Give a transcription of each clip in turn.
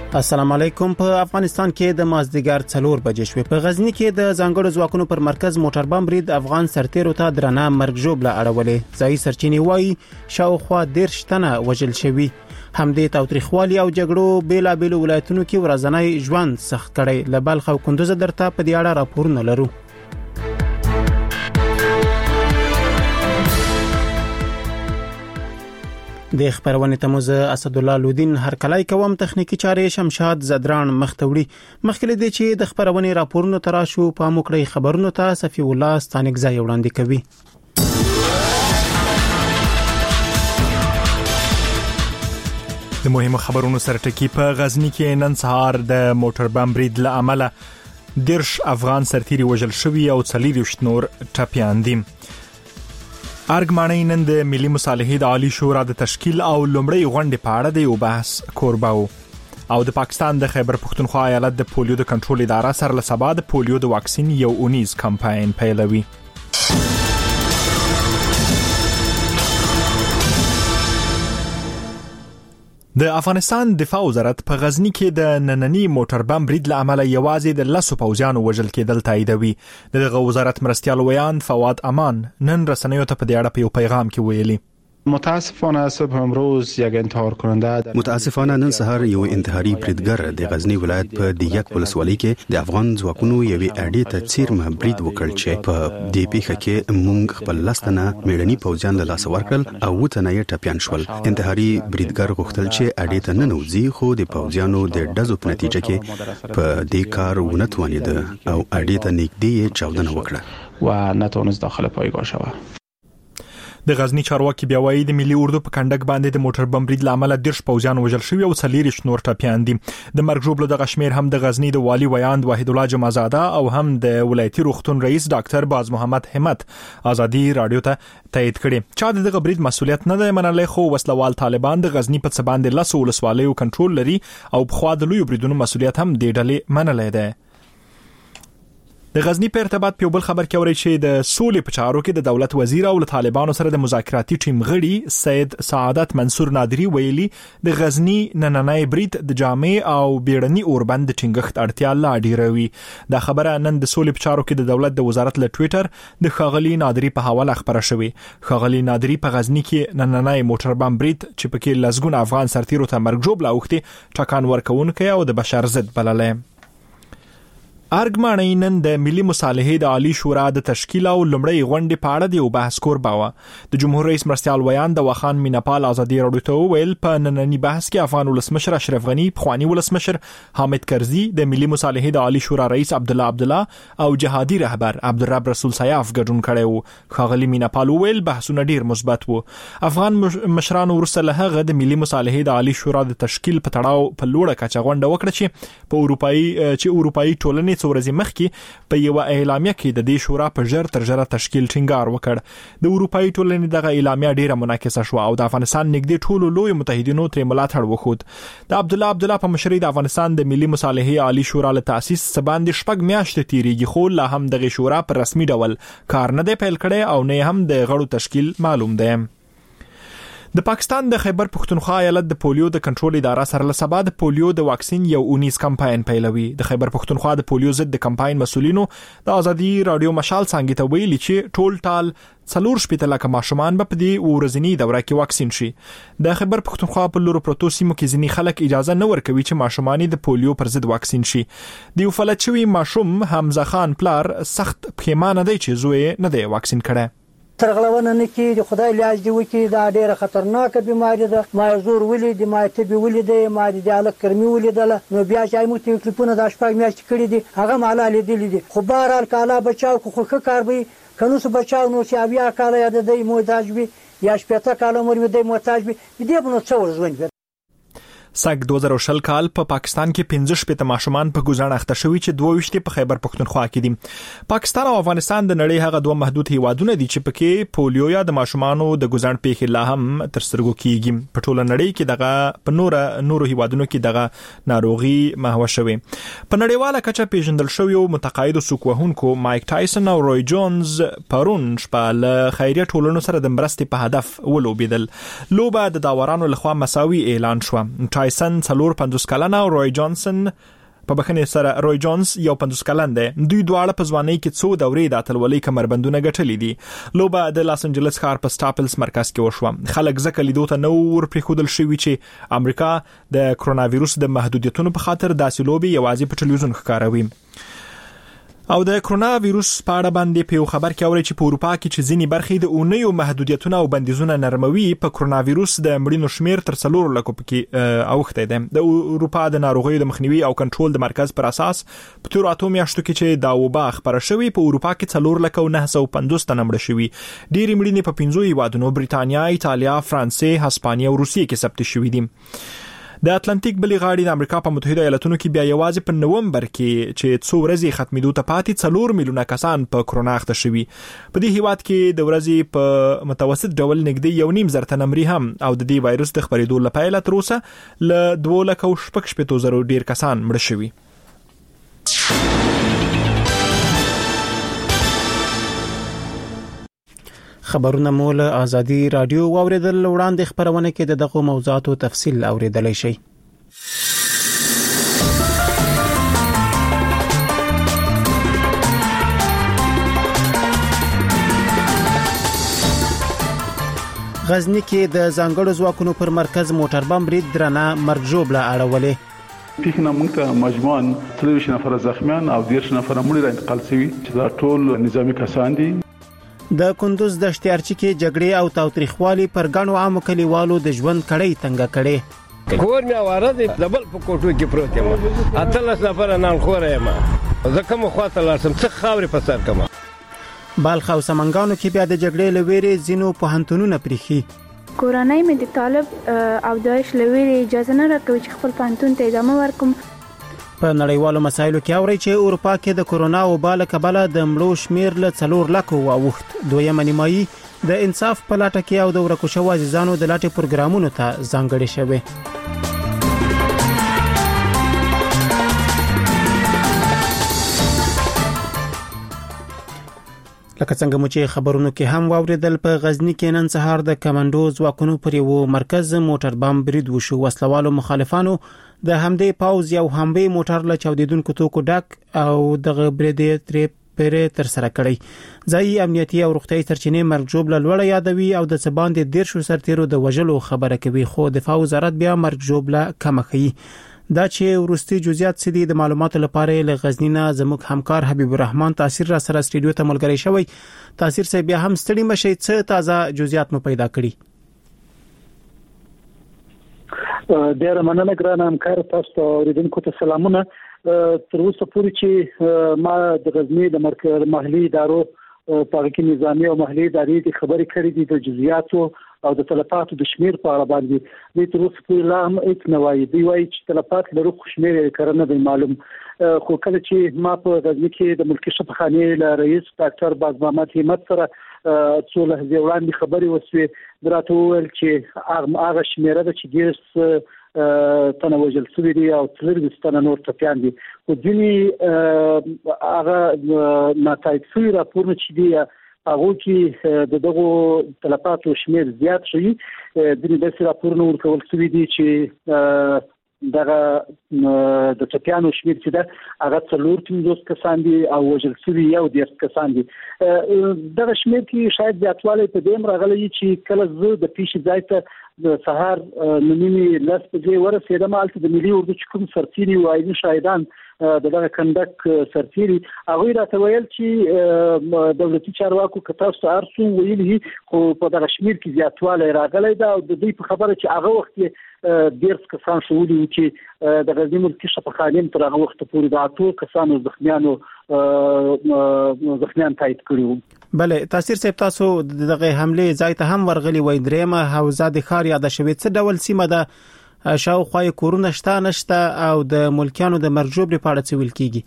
السلام علیکم. په افغانستان کې د مازدیګر 4 بجې شوې. په غزنی کې د ځانګړو ځواکونو پر مرکز موټر بم برید افغان سرتیرو ته درنه مرګ ژوبله اړولې. ځایي سرچینې وایي شاوخوا 10 تنه وژل شوي. همدې تاوتریخوالي او جګړو بیلابېلو ولایتونو کې ورځنی ژوند سخت کړی. له بلخ او کندوز درته په دې اړه راپورونه لرو. د خبرونه تموز اسد الله لودین هر کلای کوم تخنیکی چارې شمشاد زدران مختوړي. مخکې دې چې د خبرونه راپورونه تراشو په موکړی خبرونه ته صفی الله ستانګزای وړاندې کوي. د مهمو خبرونو سره ټکی په غزنی کې نن سهار د موټر بم برید له امله 10 افغان سرتیري وژل شوي او 40 نور ټپیان دي. ارګمانې نن د ملي مصالحې د عالی شورا د تشکیل او لومړی غونډې په اړه د یو بحث کوربه او د پاکستان د خیبر پختونخوا ایالت د پولیو د کنټرول اداره سره له سبا د پولیو د واکسین یو اونیز کمپاین پیلوي. د افغانستان دفاع وزارت په غزنی کې د نننی موټر بم برید له امله یوازې د 10 پوځیانو وژل کېدل تاییدوي. دغه وزارت مرستیال ویان فواد امان نن رسنیو ته په دې اړه په یو پیغام کې ویلي. متاسفانه صبح امروز یک انتحار کننده متاسفانه نن سهار یو انتحاري بریدګر د غزنی ولایت په دیګ ولسوالۍ کې د افغان ځواکونو یوې اډې ته چیرمه برید وکړ چې په دې پیښه کې موږ خپل لستنه میړني پوځیان له لاس ورکړل او وتنه یې ټپيان شول. انتحاري بریدګر غوښتل چې اډې ته ننوځي خو د پوځیانو د ډزو په نتیجه کې په دې کار ونه توانید او اډې ته نږدې چاودنه وکړه و نتونست داخل پایگاه شود. د غزنی چارواکي بیا وایي د ملي اردو په کنډک باندې د موټر بم برید لامل 10 پوځیان وژل شوي او 40 نور ټپیان دي. د مرګ ژوبله د غشمیر هم د غزنی د والی ویاند وحید الله جمعزاده او هم د ولایتي روغتون رئیس ډاکټر باز محمد همت ازادي رادیو ته تایید کړي. چا دغه برید مسولیت نه دی منلای خو وسلوال طالبان د غزنی په څ باندې لاسو ولسوالیو کنټرول لري او په خوا د لوی بریدونو مسولیت هم د ډلې منلای دی. د غزنی په ارتباط په بل خبر کې اوري چې د سولې په چارو کې د دولت وزیر او طالبانو سره د مذاکراتي ټیم غړي سید سعادت منصور نادری ویلي د غزنی نننۍ برید د جامع او بیړني اوربند ټینګښت اړتیا لا ډیروي. دا خبره نن د سولې په چارو کې د دولت د وزارت له ټوئیټر د خاغلی نادری په حواله خبره شوې. خاغلی نادری په غزنی کې نننۍ موټر بم برید چې پکې لزګون افغان سرتیرو ته مرګ ژوبله اوختي ټکان ورکونکي او د بشر ضد بللې. ارګمانې نن د ملي مصالحې د عالی شورا د تشکیل او لومړی غونډې په اړه د یو بحث کوربه و. د جمهور رئیس مرستیال ویان د وخان میناپال ازادي رادیو ته ویل په نننی بحث کې افغان ولسمشر اشرف غنی، خوانی ولسمشر حامد کرزی، د ملي مصالحې د عالی شورا رئیس عبدالله او جهادي رهبر عبدالرب رسول سیاف ګډون کړي وو. خاغلی میناپال ویل بحثونه ډیر مثبت وو. افغان مشرانو ورسره له هغه د ملي مصالحې د عالی شورا د تشکیل په تړاو په لوړه کچه غونډه وکړه چې په اروپאי ټولنې ورځې مخکې په یو اعلامیه کې د دې شورا په ژر تر ژره تشکیل ټینګار وکړ. د اروپאי ټولنې دغه اعلامیه ډیره مناقصه شو او د افغانستان نږدې ټولو لوی متحدینو تر ملاتړ وخود. د عبدالله په مشرۍ د افغانستان د ملي مصالحې عالی شورا له تاسیس باندې شپږ میاشتې تیریږي خو لا هم دغه شورا په رسمي ډول کار نه دی پیل کړی او نه هم د غړو تشکیل معلوم دی. د پاکستان د خیبر پختونخوا ایالت د پولیو د کنټرول اداره سره له سبا د پولیو د واکسین یو اونیز کمپاین پیلوي. د خیبر پختونخوا د پولیو ضد د کمپاین مسولینو د ازادي رادیو مشال څنګه ته ویلي چې ټول ټال 4 لکه ماشومان به په دې ورځنی دوره کې واکسین شي. د خیبر پختونخوا په لورو پروتو سیمو کې ځینې خلک اجازه نه ورکوي چې ماشومان د پولیو پر ضد واکسین شي. د یو فلج شوی ماشوم حمزه خان پلار سخت پښیمانه دی چې زوی نه دی واکسین کړی. ترغلونه نه کې د خدای لاج دی وکي دا ډیره خطرناکه بیماری ده. ما زور ولید ما تبي ولید ما د الک کرمی ولیدله نو بیا چې مو تکلیفونه د شپږ میاشتې کړی دي هغه مالا لیدل دي. خو بهرحال کاله بچاو خو کار به کنو سو بچاو نو چې بیا کاله یاد دی محتاج وي یا شپته کاله مور دی محتاج وي دې بنو څور ژوند. سګ 2020 کال په پاکستان کې 15 ماشومان په ګزار اخته شوي چې 22 په خیبر پختونخوا کې دي. پاکستان او افغانستان د نړۍ هغه دوه محدود هیوادونه دي چې پکې پولیو یا د ماشومانو د ګزار پیښې لا هم تر سترګو کېږي. په ټوله نړۍ کې دغه په نورو هیوادونو کې دغه ناروغي مهوه شوې. په نړیواله کچه پیژندل شوی متقاعد سوکوهونکو مایک ټایسن او روي جونز پرون شپه له خیریه ټولنو سره د مرستې په هدف ولوبېدل. لوبه د داورانو لخوا مساوي اعلان شو. تایسن 450 کلن او روي جانسن په بخنه سره روي جونز یو 50 کلن دی. دوی دواړه په ځوانۍ کې څو دورې د اتلولۍ کمربندونه ګټلې دي. لوبه د لاس انجلس ښار په سټاپلز مرکز کې وشوه. خلک ځکه لیدو ته نور پریښودل شوي چې امریکا د کرونا وایروس د محدودیتونو په خاطر داسې لوبي یوازې په ټلویزیون ښکاروي. او د کرونا وایروس په اړه باندې په خبر کې اوري چې په اروپا کې چې ځینی برخې د اونیو محدودیتونه او بندیزونه نرموي. په کرونا وایروس د مړینو شمیر تر 4 لکو کې اوخته ده. د اروپا د ناروغیو د مخنیوي او کنټرول د مرکز پر اساس په تیر اتو میاشتو کې چې دا وبا خبره شوې په اروپا کې 4 لکو 950 تنه مړ شوي. ډېری مړینې په 5 هیوادونو بریتانیا، ایتالیا، فرانسې، هسپانیا او روسیې کې ثبت شوې دي. د اتلانتیک بلې غاړې د امریکا په متحده ایالاتونو کې بیا یوازې په نومبر کې چې 2 ورځې ختمېدو ته پاتې 4 میلیونه کسان په کرونا اخته شوي. په دې هیواد کې د ورځې په متوسط ډول نږدې 1.5 زره تنه مړي هم او د دې وایروس د خپرېدو لپاره تر اوسه ل 2,60,000 ډیر کسان مړ شوي. خبرونه مول آزادی رادیو واوریدل. وړاندې خبرونه کې دغه موضوعاتو تفصیل اوریدلای شئ. غزنی کې د ځانګړو ځواکونو پر مرکز موټر بم برید درنه مرګ ژوبله اړولې. پیښه موږ ته مجموعاً 30 نفر زخمیان او 10 نفر مړي را انتقال شوي چې دا ټول نظامی کسان دي. د کندوز د اشتیارچی کې جګړې او تاوتریخوالي پر غنو عامو کلیوالو د ژوند کړۍ تنګه کړې. کور مې اواره دي دبل په کوټو کې پروت یم. اتلس نفر نن خورې یم. زکه مو خاطر لارسم څه خاورې په سر کما. بالخ او سمنګانو کې بیا د جګړې لويري زینو په هنتونونه پریخي. کورنۍ مې د طالب او داعش لويري اجازه نه راکوي چې خپل پانتون ته ادامه ورکوم. په نړیوالو مسایلو کې اوري چې اروپا کې د کرونا وبا له کبله د مړو شمیر له 4 لکو واوښت. دویمه نیمایي د انصاف په لټه کې او د ورکو شوو عزیزانو د لاټې پروګرامونو ته ځانګړې شوه. لکه څنګه مو چې خبرونو کې هم واوریدل په غزنی کې نن سهار د کمانډو ځواکونو پر یو مرکز موټر بم برید وشو. وسلوالو مخالفانو د همدې پاوز یو همبي موټر له چاودیدونکو توکو ډک او دغه برید ترې تر سره کړی. ځای امنیتي او روغتي سرچینې مرګ ژوبله لوړ یادوي او د سباند 10 سرتیرو د وژلو خبره کوي. خو دفاع وزارت بیا مرګ ژوبله کم کوي. دا چې ورستي جزئیات سدي د معلوماتو لپاره له غزنینا زموږ همکار حبیب الرحمن تاثیر را سره سټډیو ته ملګری شوی. تاثیر سه بیا هم ستړي مشي څه تازه جزئیات مو پیدا کړی. ډیر مننه ګران همکار تاسو ته اوریدونکو ته سلامونه. تر اوسه پورې چې ما د غزنی د مرکز محلي ادارو په کې نظامی او محلي ادارې د خبرې کړې دي د جزئیاتو او د تلفاتو د شمیر په اړه باندې. د تر اوسه پورې لا هم هیڅ نه وایي. دی وایي چې تلفات لرو خو شمیر یې کړنه دی معلوم. خو کله چې ما په غزنی کې د ملکی شفاخانې له رئیس ډاکټر باز محمد همت سره څو لحظې وړاندې خبرې وسوې دراته وویل چې هغه شمیره ده چې ډېر تنوجل سوي دي او 30 تنه نور ټپيان دي. خو ځینې هغه ناتایج سوي راپورونه چې دي هغه کې دغه تلفاتو شمیر زیات شوی. د دې راپورونه ورکول سوي دي چې دغه د ټپيانو شمیر چې ده هغه 450 کسان دي او وژل شوي یو 10 کسان دي. دغه شمیر کې شاید زیاتوالی په دې راغلی چې کله زه د پیښې ځای ته د سهار نومي لاس په ځای ورسېدم. هلته د ملي اردو چې کوم سرتیري وایي شاهدان دغه کندک سرتیري هغه راته ویل چې دولتي چارواکو که تاسو هر څو ویلي خو په دغه شمیر کې زیاتوالی راغلی دا او د دې په خبره چې هغه وخت 10 کسان شولي چې د غزنی ملکی شفاخانې تر هغه وخت پورې د 8 کسانو زخمیان تایید کړیو. بله تاثیر صاحب تاسو دغه حمله ځای ته هم ورغلی وای درېمه حوزه د ښار یاد شوي څه ډول سیمه ده شاوخوا کورونه شته نشته او د ملکیانو د مرجوب لپاره څه ویل کیږي؟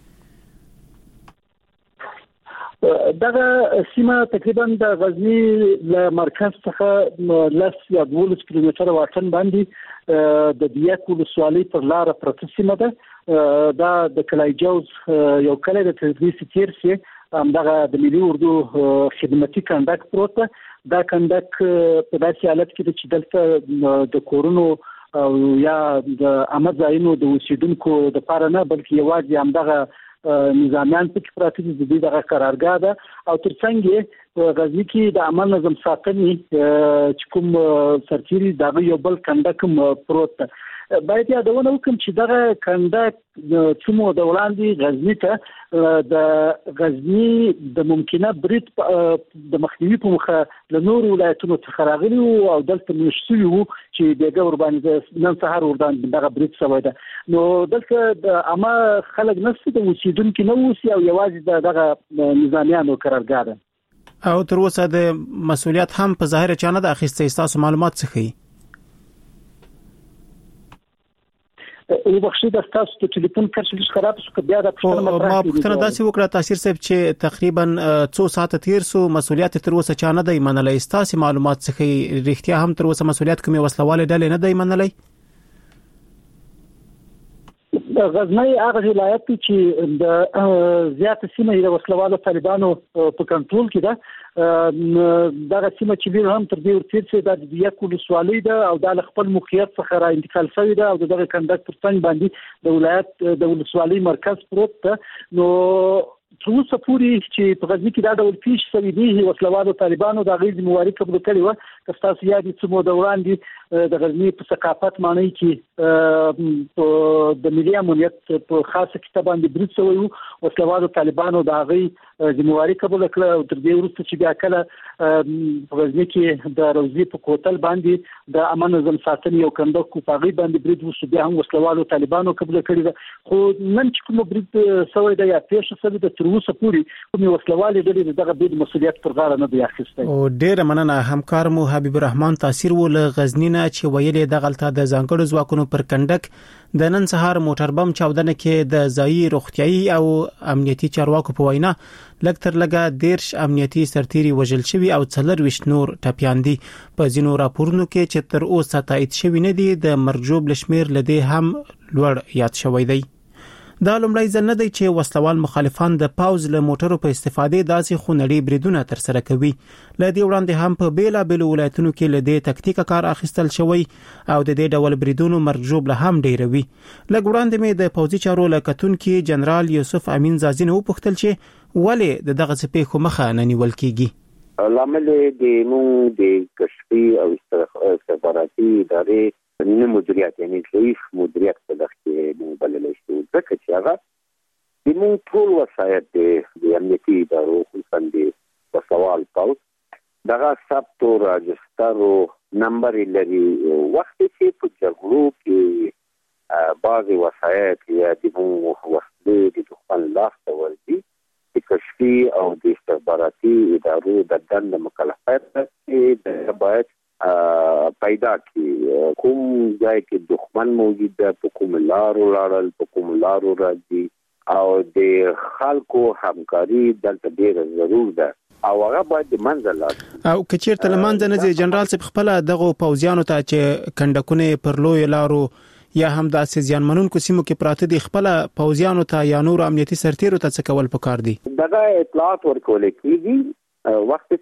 دغه سیمه تقریبا د غزنی له مرکز څخه لس یا 12 کیلومتره واټن باندې د دیاک ولسوالۍ پر لار پرته سیمه ده. دا د کلای جوز یو کلی د تدریس تیرسي همدغه د ملي اردو خدمتي کندک پروت ده. دا کندک په داسې حالت کې چې دلته د کورونو او یا د عامه ځایونو د اوسیدونکو د لپاره نه بلکې یوازې همدغه نظامیان پکې پراته دي، د دې دغه قرارګاه ده او ترڅنګ یې غزنی کې د عمل نظم ساتنې چې کوم سرتیري دغه یو بل کنډک پروت ده. باید یادونه وکړم چې دغه کنډک څومره د وړاندې غزنی ته د غزنی د ممکنه برید د مخنیوي په مخه له نور ولایتونو څخه راغلي او دلته مشتوي وو چې دغه ور باندې نن سهار وردان دغه برید شوی ده. نو دلته د عامه خلک نشي د اوسیدونکو نه اوسي او یوازې دغه نظامیانو قرارګاه ده او تر اوسه د مسؤلیت هم په ظاهر چانه د اخیسته تاسو معلومات څخه یو بخښي د تاسو ته ټلیفون کارشل خراب شو بیا د پښتنه مطرح ما پښتنه داسې وکړه تاثیر صاحب چې تقریبا 2 ساعت تیر سو مسؤلیت تر اوسه چانه دی منلای تاسو معلومات څخه ریښتیا هم تر اوسه مسؤلیت کومه وسلواله ډلې نه دی منلای. غزنی هغه ولایت چې د زیات سیمه د وسلوالو طالبانو په کنټرول کې ده، دغه سیمه چې هم تر دې ورتیر چې د یک ولسوالۍ ده او د خپل موقعیت څخه را انتقال شوی ده او دغه کنډک پر څنګ باندې د ولایت د ولسوالۍ مرکز پروت ده. نو څو پوری چې په غزنی کې دا ډول پیښ شوی دی وسلوالو طالبانو د غیر موارد قبول کړي و تاسو یاد څه مو د وړاندې د غزنی په ثقافت معنی کې د ملي امنیت په خاصه کې باندې برید شوی و وسلوالو طالبانو د غیر موارد قبول کړي او تر دې وروسته چې بیا کله په غزنی کې د روزي په کوتل باندې د امن نظم ساتنې او کندک په غي باندې برید وشو بیا هم وسلوالو طالبانو قبول کړي خو نن چې کوم برید شوی دی یا پیښ شوی د اوسه پوری کومي وسلوالې ډلې دغه بيد مسؤلیت پر غاړه نه دی اخیسته. او ډېر مننه همکار مو حبیب الرحمن تاثیر ول غزنی نه چې ویلې د غلطه د ځانګړو ځواکونو پر کنډک د نن سهار موټر بم چاودنه کې د ځایي روغتيایي او امنیتي چارواکو په وینا لکتر لګه 10 امنیتي سرتيري وژل شوی او 24 نور ټپيان دي. په ځینو راپورونو کې چې تر اوسه تایید شوی نه دي د مرجوب لشمیر لدی هم لوړ یاد شوی دی. دا لومړی ځل نه دی چې وسلوال مخالفان د پاوز له موټرو په استفادې داسې خونړي بریدونه تر سره کوي. لدی وړاندې هم په بیلا بیل ولایتونو کې لدی تکتیکه کار اخیستل شوی او د دې ډول بریدونو مرجوب له هم ډیروي. لږ وړاندې مې د پوځي چارو لکتون کې جنرال یوسف امین زازی نه وپوښتل چې ولې دغه څپې مخه نه نیول کیږي. لامل د مو د کشفي او استخباراتي ادارې نه مدیریت یعنی ضعیف مدیریت په دغه کې مبلل شو ځکه چې هغه د مو ټول وسایل د امنیتي ادارو خصوصا د وسوال پاو دغه ثبت او راجستر او نمبر لري وخت چې په جګړو کې بعض وسایل یا د مو وسلې د دښمن لاس ته ورځي د کشفي او د استخباراتي ادارو د دند مکلفیت د باید پیدا کی کوم ځای کې دښمن موجود ده په کوم لارو لاړل په کوم لارو راځي او د خلکو همکاري دلته ډیره ضرور ده او هغه باید د منځ لاړ او کچیر تلمانځ نه ځي جنرال صاحب خپل دغه پوځیانو ته چې کندکونه پر لوی لارو یا هم د ځانمنونکو سیمو کې پراته دي خپل پوځیانو ته یا نور امنیتي سرتیرو ته څه کول پکار دي. دغه اطلاعات ورکول کیږي وخت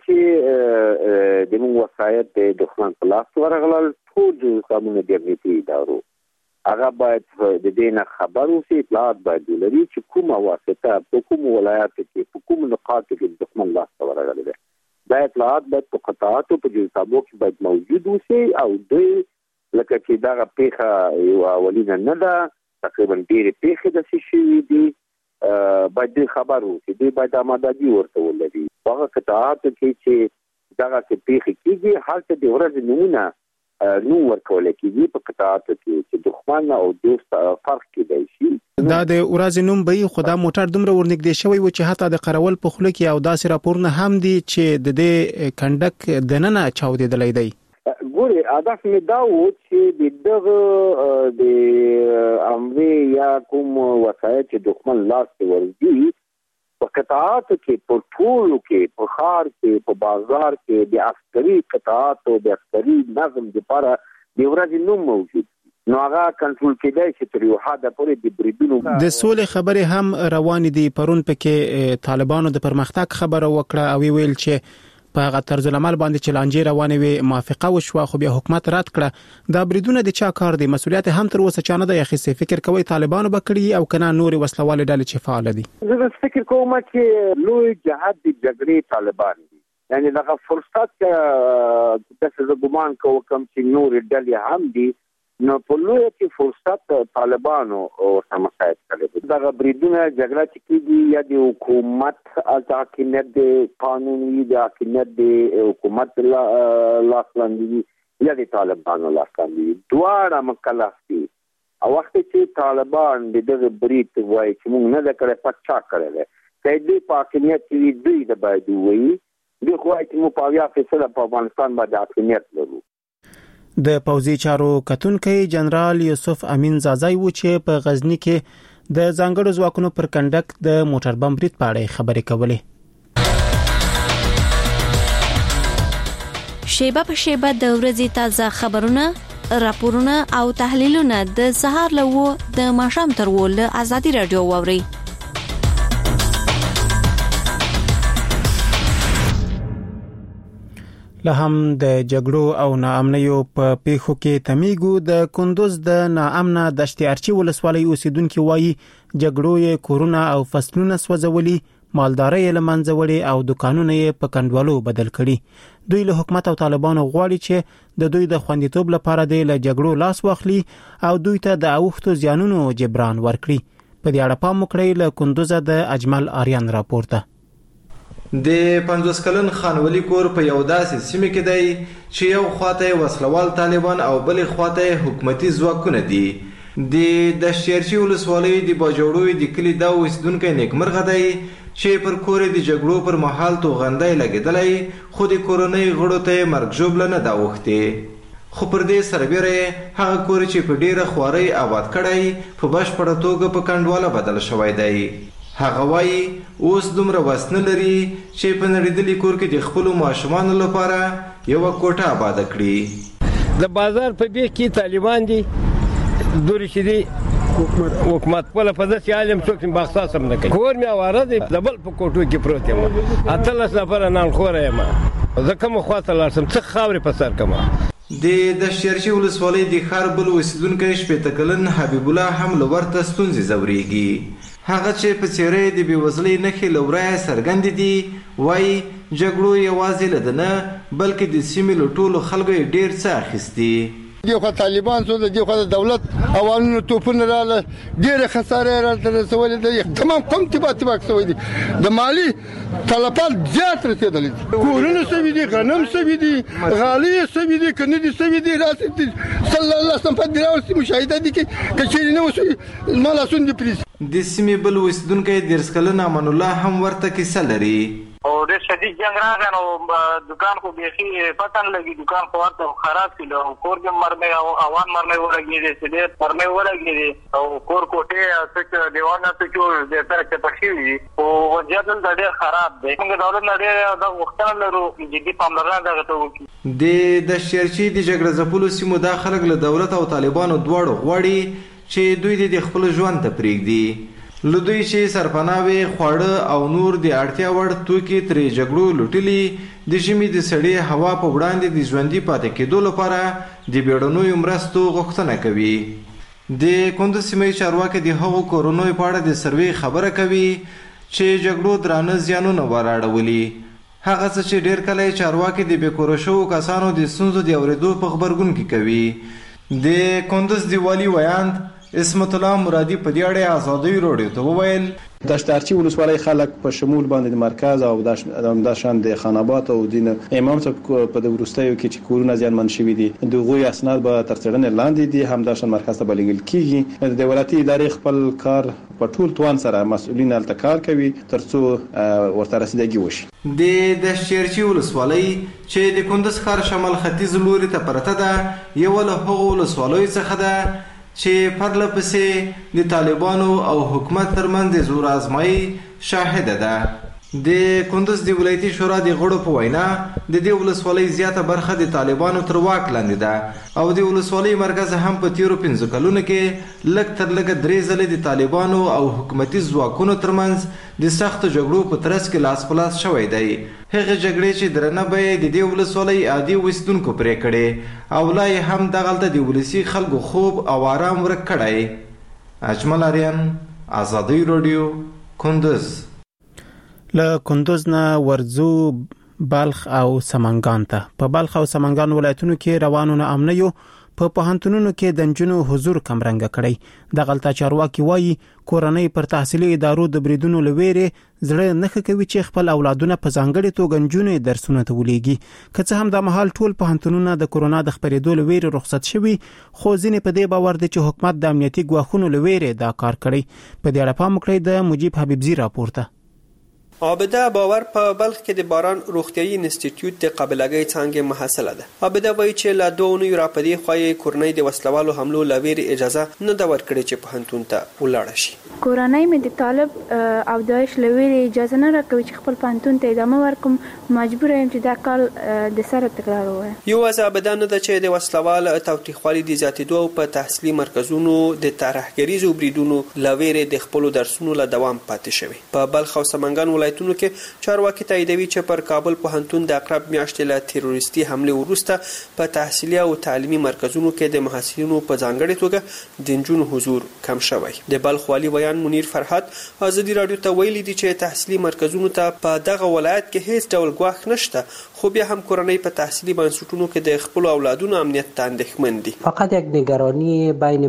چې د موږ وسایل د دښمن په لاس ورغلل ټول قانون د امنیتي ادارو هغه باید د دې نه خبر اوسي اطلاعات باید ولري چې کومه واسطه په کوم ولایت کې په کوم نقاط کې د دښمن لاس ورغلل ده دا اطلاعات باید په قطعاتو په جلسابو کې باید موجود اوسي او د لکه چې دا پیښه یو اولینه نه ده تقریبا ډېر پیښه د شي دي باید خبر اوسي دی باید آمادګي ورته ولري هغه قطعات چې دغه څه پیښه کیږي حالت د ورځ نمونه نو ورکول کیږي په قطعات کې چې دښمن او دوست فرق کیدای شي دا د ورځ نوم به خدا موټر دومره ورنږدې شوی و چې حتی د قرول په خوله کې او داسې راپورونه هم دي چې د دې کنډک د ننه چاودېدلې دی. ګوري هدف می دا و چې دغه د امر یا کوم وسایل چې دښمن لاس ورځي په قطعات کې په ټولو کې په خار کې په بازار کې د عسکري قطعات او د عسکري نظم لپاره د ورځې نوم موجود نو هغه کنټرول کېدای شي تر یو حد پورې د بریدونو د سولې خبرې هم روان دي. پرون پکې طالبانو د پرمختګ خبره وکړه او ویل چې په هغه طرز العمل باندې چې لانجې روانې وي موافقه وشوه خو بیا حکومت رد کړه. دا بریدونه د چا کار دی؟ مسؤلیت هم تر اوسه چانه دی اخیستی؟ فکر کوي طالبانو به کړی او کنه نور وسلوال ډلې چې فعال دي؟ زه فکر کوم چې لوی جهاد د جګړې طالبان دي، یعنی دا فرصت د څه ګمان کوم چې نور ډلې هم دي نو په لوی کې فرصت طالبانو او سمسایت کړي. دا بریدونه جګړه چې کیږي یا د حکومت حاکمیت د قانوني د حاکمیت د حکومت لاس یا د طالبانو لاس باندې دواړه مکلف دي. او وخت چې طالبان د دغه برید وایي چې موږ نه کړی پچا کړی چې دوی په حاکمیت کې دوی د باید وایي دوی خو چې موږ په 100% په افغانستان باندې حاکمیت لرو. د پوځي چارو کتونکي جنرال یوسف امین زازای و چې په غزنی کې د ځانګړو ځواکونو پر کنډک د موټر بم برید په اړه خبرې کولې. شیبه په شیبه د ورځې تازه خبرونه، راپورونه او تحلیلونه د سهار له د ماښام تر له ازادي رادیو واوري. له هم د جګړو او ناامنیو په پیښو کې تمیګو د کندوز د ناامنه دشت ارچی ولسوالۍ اوسیدونکو وایي جګړو یې کورونه او فصلونه سوځولي، مالداري یې لمنځه وړي او دکانونه یې په کندوالو بدل کړي. دوی له حکومت او طالبانو غواړي چې د دوی د خوندیتوب لپاره د جګړو لاس واخلي او دوی ته د اوښتو زیانونو جبران ورکړي. په دې اړه پام وکړئ. له کندوز د اجمل آریان راپورته. د 50 کلن خانولی کور په یو داسې سیمه کې دی چې یو خواته وسلوال طالبان او بل خواته حکومتي ځواکونه دي. د شیرچی ولسوالۍ د باجوړوي د کلی دا اوسیدونکو نیکمرغه دی چې پر کور د جګړو پر مهال توغندای لګیدلای خو د کورونی غړو ته مرګ جوړ نه دا وخته. خو پر دې سربېره هغه کور چې په ډیره خواري آباد کړای په بشپړه توګه په کندواله بدل شوی دی. هغه وایي اوس دومره وسنه لري چې په نړیدلي کور کې د خپل ماشومان لپاره یو کوټه آباد کړي. د بازار په بیخ کې طالبان دي دوري چې دي حکومت په داسې عالم څوک باخصاص هم نه کوي. کور مې اواره دی د بل په کوټو کې پروت یم، 18 نفره نانخوره یم، زه کوم خواته لاړم څه خاورې په سر کوم. د شیرچی ولسوالۍ د ښار بل اوسیدونکی 80 کلن حبیب الله هم له ورته ستونزې ځورېږي. هغه چې په څیرې د بېوزلۍ نښې له ورایه څرګندې دي وایي جګړو یوازې له ده نه بلکې د سیمې له ټولو خلکو یې ډېر څه اخیستي. دی خو طالبان سو دی خو دولت اوانو توپونه رااله ډېره خساره راته رسولې ده، تمام قوم تباہ شوی دي، د مالی تلفات زیات رسېدلي دي، کورونه سوي دي، غنم سوي دي، غالۍ سوي دي، کنه دي سوي دي. راسي صلی الله علیه وسلم په دې راوستي مشاهده دي کې کچېرې نه وسوي مال اسون دي پلیس. د سیمې بل اوسیدونکی 30 کلن امان الله هم ورته کیسه لري. او ډېر شدید جنگ راغی نو دکان خو بیخي پته نه لګي، دکان خو ورته خراب شو، کور کې مرمۍ او اوان مرمۍ ولګېدې، سلیپ مرمۍ ولګېدې او کور کوټې څه دیوالونه څه جوړ دي سره چپه شوي دي. خو وضعیت دلته ډېر خراب دی. موږ دولت نه ډېر دا غوښتنه لرو جدي پاملرنه دغه ته وکړي. د شیرچی د جګړه ځپلو سیمو دا خلک له دولت او طالبانو دواړو غواړي چې دوی د خپل ژوند ته پرېږدي. له دوی چې سرپناوي خواړه او نور د اړتیا وړ توکي ترې جګړو لوټلي د ژمي د سړې هوا په وړاندې د ژوندي پاتې کېدو لپاره د بیړنیو مرستو غوښتنه کوي. د کندوز سیمې چارواکي د هغو کورونو په اړه د سروې خبره کوي چې جګړو درانه زیانونه وراړولي. هغه څه چې ډېر کله چارواکي د بېکوره شوو کسانو د ستونزو د اورېدو په خبرګون کې کوي. د کندوز د والي ویاند اسمت الله مرادي په دې اړه ازادي راډیو ته وویل دشت ارچی ولسوالۍ خلک په شمول باندې د مرکز او د شان د خانابات او د امام صاحب په د ورستیو کې چې کورونه زیانمن شوي دي د غوي اسناد به تر څېړنې لاندې دي هم د شان مرکز ته بلګل کیږي. د ولایتي ادارې خپل کار په ټول توان سره مسؤلین التکار کوي ترڅو ورته رسیدګي وشي. د دشت ارچی ولسوالۍ چې د کندوز ښار شمال ختیځ لوري ته پرته ده یو له هغو ولسوالیو څخه ده چې پرله پسې د طالبانو او حکومت ترمنځ د زور آزمایي شاهده ده. د کندوز د ولایتي شورا د غړو په وینا د دې ولسوالۍ زیاته برخه د طالبانو تر واک لاندې ده او د ولسوالۍ مرکز هم په تیرو 15 کلونو کې لږ تر لږه 3 ځلې د طالبانو او حکومتي ځواکونو ترمنځ د سختو جګړو په ترڅ کې لاس په لاس شوی دی. هغه جګړې چې درنه به د دې ولسوالۍ عادي اوسیدونکو پرې کړې او لا یې هم دغلته د ولسي خلکو خوب او آرام ورک کړی. اجمل آریان، آزادی رادیو، کندوز. له کندوز نه ورځو بلخ او سمنګان ته. په بلخ او سمنګان ولایتونو کې روانو نه امنیو په پوهنتونونو کې د نجونو حضور کمرنګ کړی. د غلطه چارواکي وایي کورنۍ پر تحصیلي ادارو د بریدونو لويره زړه نه کوي چې خپل اولادونه په ځانګړي توګه نجونې درسونه ته ولېږي. که څه هم د محل ټول پوهنتونونه د کورونا د خپرېدو لويره رخصت شوي، خو ځینې په دې باور دي چې حکومت د امنیتي ګواښونو لويره دا کار کړی. په دې اړه پام وکړئ د مجيب حبیبزي راپورته. عابده باور په بلخ کې د باران روغتيایي انسټیټیوټ د قابلګۍ څنګه محصله ده. عابده وایي چې لا دوه نو راپدي خوې کورنۍ د وسلوالو حملو لویر اجازه نه دا ورکړي چې په هنتون ته ولاړ شي. کورنۍ مې د طالب او داعش لویر اجازه نه راکوي چې خپل پانتون ته ادامه ورکوم. مجبور یم چې دا کال د سره تکرار وای. یو عابده نه د چې د وسلوال توتیخوالي د زیاتېدو په تحصیلي مرکزونو د ترهګریزو بریدونو لویر د خپل درسونو له دوام پاتې شوی. په بلخ او سمنګان ولایتونو کې چارواکي تاییدوي چې پر کابل پوهنتون د اقرب میاشتې له تروریستي حمله وروسته په تحصیلي او تعلیمي مرکزونو کې د محصلینو په ځانګړي توګه د نجونو حضور کم شوی. د بلخ والی بیان منیر فرحات آزادی رادیو ته ویلي دي چې تحصیلي مرکزونو ته په دغه ولایت کې هیڅ ډول ګواښ نشته، خو بیا هم کورنۍ په تحصیلي بنسټونو کې د خپل اولادونو امنیت ته اندېښمن دي. فقط یک نگرانی بین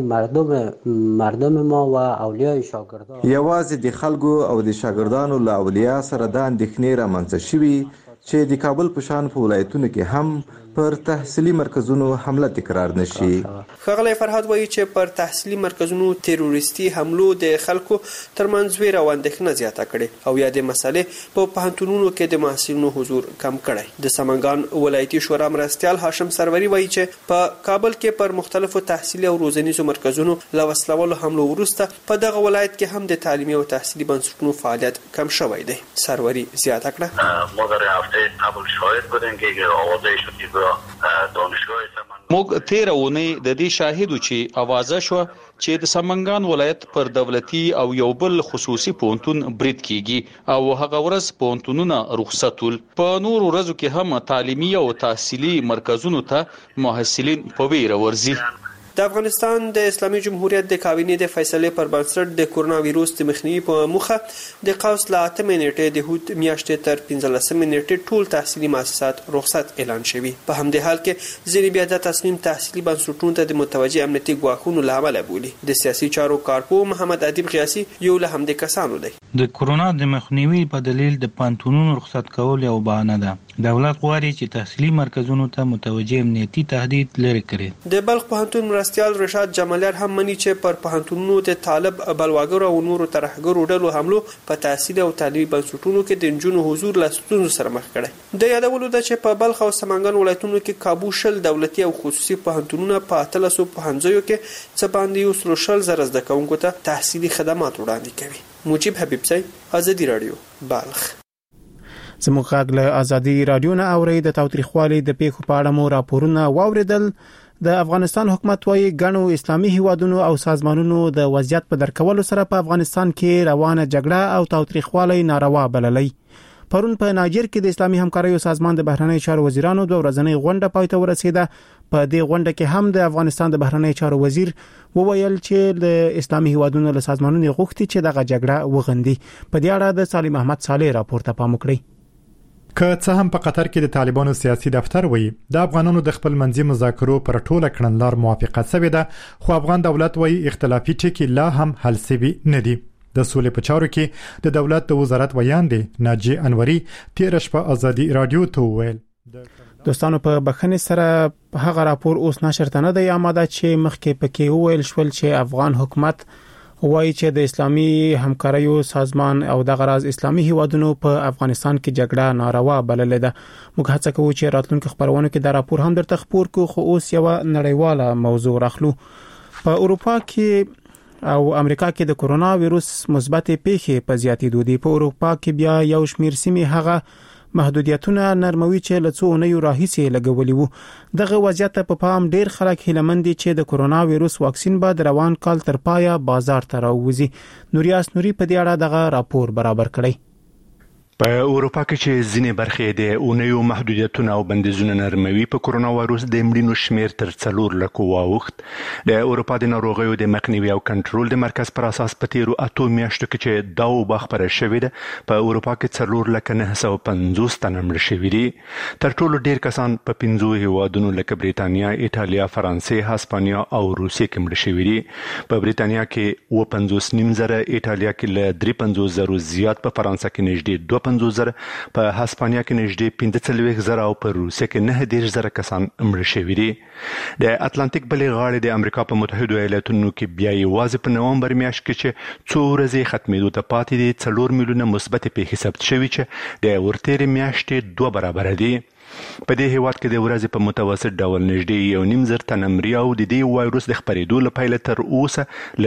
مردم ما و اولیای شاگردان. یوازې د خلکو او د شاګردانو له اولیا سره د اندېښنې رامنځته شوي چې د کابل په شان په ولایتونو کې هم پر تحصیلي مرکزونو حمله تکرار نشي. ښاغلی فرهاد وایي چې پر تحصیلي مرکزونو تروریستي حملو د خلکو ترمنځ ویره او اندېښنه زیاته کړې او یا د مسلې په پوهنتونونو کې د محصلینو حضور کم کړی. د سمنګان ولایتي شورا مرستیال هاشم سروري وایي چې په کابل کې پر مختلفو تحصیلي او روزنیزو مرکزونو له وسلوالو حملو وروسته په دغه ولایت کې هم د تعلیمي او تحصیلي بنسټونو فعالیت کم شوی دی. سروري زیاته کړه. ما در هفته قبل شاهد بودیم که آوازه شد موږ تیر اونۍ د دې شاهدو چې اوازه شو چې د سمنګان ولایت پر دولتي او یو بل خصوصي پوهنتون برید کیږي او هغه ورځ پوهنتونونه رخصت ول. په نور ورځو کې هم تعلیمي او تحصیلي مرکزونو ته محصلین په ویره ورځي. د افغانستان د اسلامي جمهوریت د کابینې د فیصلې پر بنسټ د کورونا وایروس د مخنیوي په موخه د قوس له 8 نیټې د هوت میاشتې تر 15 نیټې ټول تحصیلي مؤسسات رخصت اعلان شوي. په همدې حال کې ځینې بیا د تصمیم تحصیلي بنسټونو ته د متوجه امنیتي ګواښونو له امله بولي. د سیاسي چارو کارپوه محمد ادیب غیاسي یو له همدې کسانو دی. د کورونا د مخنیوي په دلیل د پانتونونو رخصت کول یو بهانه ده. دولت غواړي چې تحصیلي مرکزونو ته متوجه امنیتي تهدید لري کړي. د بلخ پوهنتون مرستیال رشاد جمالیار هم مني چې پر پوهنتونونو د طالب بلواګرو او نورو ترهګرو ډلو حملو په تحصیلي او تعلیمي بنسټونو کې د نجونو حضور له ستونزو سره مخ کړي. د یادولو ده چې په بلخ او سمنګان ولایتونو کې کابو شل دولتي او خصوصي پوهنتونونه په 1350 کې څه باندې 100,000 زده کوونکو ته تحصیلي خدمات وړاندې کوي. مجيب حبیبزی، آزادی رادیو، بلخ. زموږ غږ له آزادی رادیو نه اوري. د تاوتریخوالي د پیښو په اړه مو راپورونه واوریدل. د افغانستان حکومت وايي غنو اسلامي هیوادونو او سازمانونو د وضعیت په درکولو سره په افغانستان کې روانه جګړه او تاوتریخوالي ناروا بللې. پرون په نایجر کې د اسلامي همکاریو سازمان د بهرنی چارو وزیرانو د ورځنۍ غونډه پای ته ورسیده. په دې غونډه کې هم د افغانستان د بهرنی چارو وزیر وویل چې د اسلامي هیوادونو له سازمانونو غوښتي چې دغه جګړه وغندي. په دې اړه د سالم احمد صالح راپورته پام وکړي. که څه هم په قطر کې د طالبانو سیاسي دفتر وایي د افغانانو د خپل منځي مذاکرو پر ټوله کړنلار موافقه شوې ده، خو افغان دولت وایي اختلافي ټکي لا هم حل شوي نه دي. د سولې په چارو کې د دولت د وزارت ویان دی ناجی انوري تیر شپه آزادي رادیو ته ویل. دوستانو په بخښنې سره هغه راپور اوس نشر ته نه دی آماده چې مخکې پکې ویل شول چې افغان حکومت وایي چې د اسلامي همکاریو سازمان او د غراز اسلامي هیوادونو په افغانستان کې جګړه ناروا بللې ده. موږ هڅه کوو چې راتلونکو خبرونو کې دا راپور هم درته خبر کو، خو اوس یو نړیواله موضوع راخلو. په اروپا کې او امریکا کې د کرونا وایروس مثبت پیښې په زیاتېدو دي. په اروپا کې بیا یو شمېر سیمې هغه محدودیتونه نرموي چې له څو اونیو راهیسې لګولي وو. دغه وضعیت په پام ډیر خلک هیلمند دي چې د کرونا وایروس واکسین به د روان کال تر پایه بازار ته راوځي. نوریاس نوري په دې اړه دغه راپور برابر کړی. په اروپا کې چې ځینې برخې د اونیو محدودیتونه او بندیزونه نرموي په کرونا وایروس د مړینو شمیر تر 4 لکو واوښت. د اروپا د ناروغیو د مخنیوي او کنټرول د مرکز پر اساس په تیرو 8 میاشتو کې چې دا وبا خپره شوې ده په اروپا کې 4,950 تنه مړه شوي دي. تر ټولو ډیر کسان په 5 هیوادونو لکه بریتانیا، ایټالیا، فرانسې، هسپانیا او روسیې کې مړه شوي دي. په بریتانیا کې 55,000، ایټالیا کې له 53,000 زیات، په فرانسې کې نږدې 52,000، په هسپانیا کې نږدې 45,000 او په روسیه کې 9,000 کسان مړه شوي دي. د اتلانتیک بلې غاړې د امریکا په متحده ایالاتونو کې بیا یوازې په نومبر میاشت کې چې څو ورځې ختمېدو ته پاتې دي 4 میلیونه مثبت پیښې ثبت شوي چې د ورتېرې میاشتې 2 برابره دي. په دې هیواد کې د ورځې په متوسط ډول نږدې 1.5 تنه مړي او د دې وایروس د خپرېدو له پیله تر اوسه له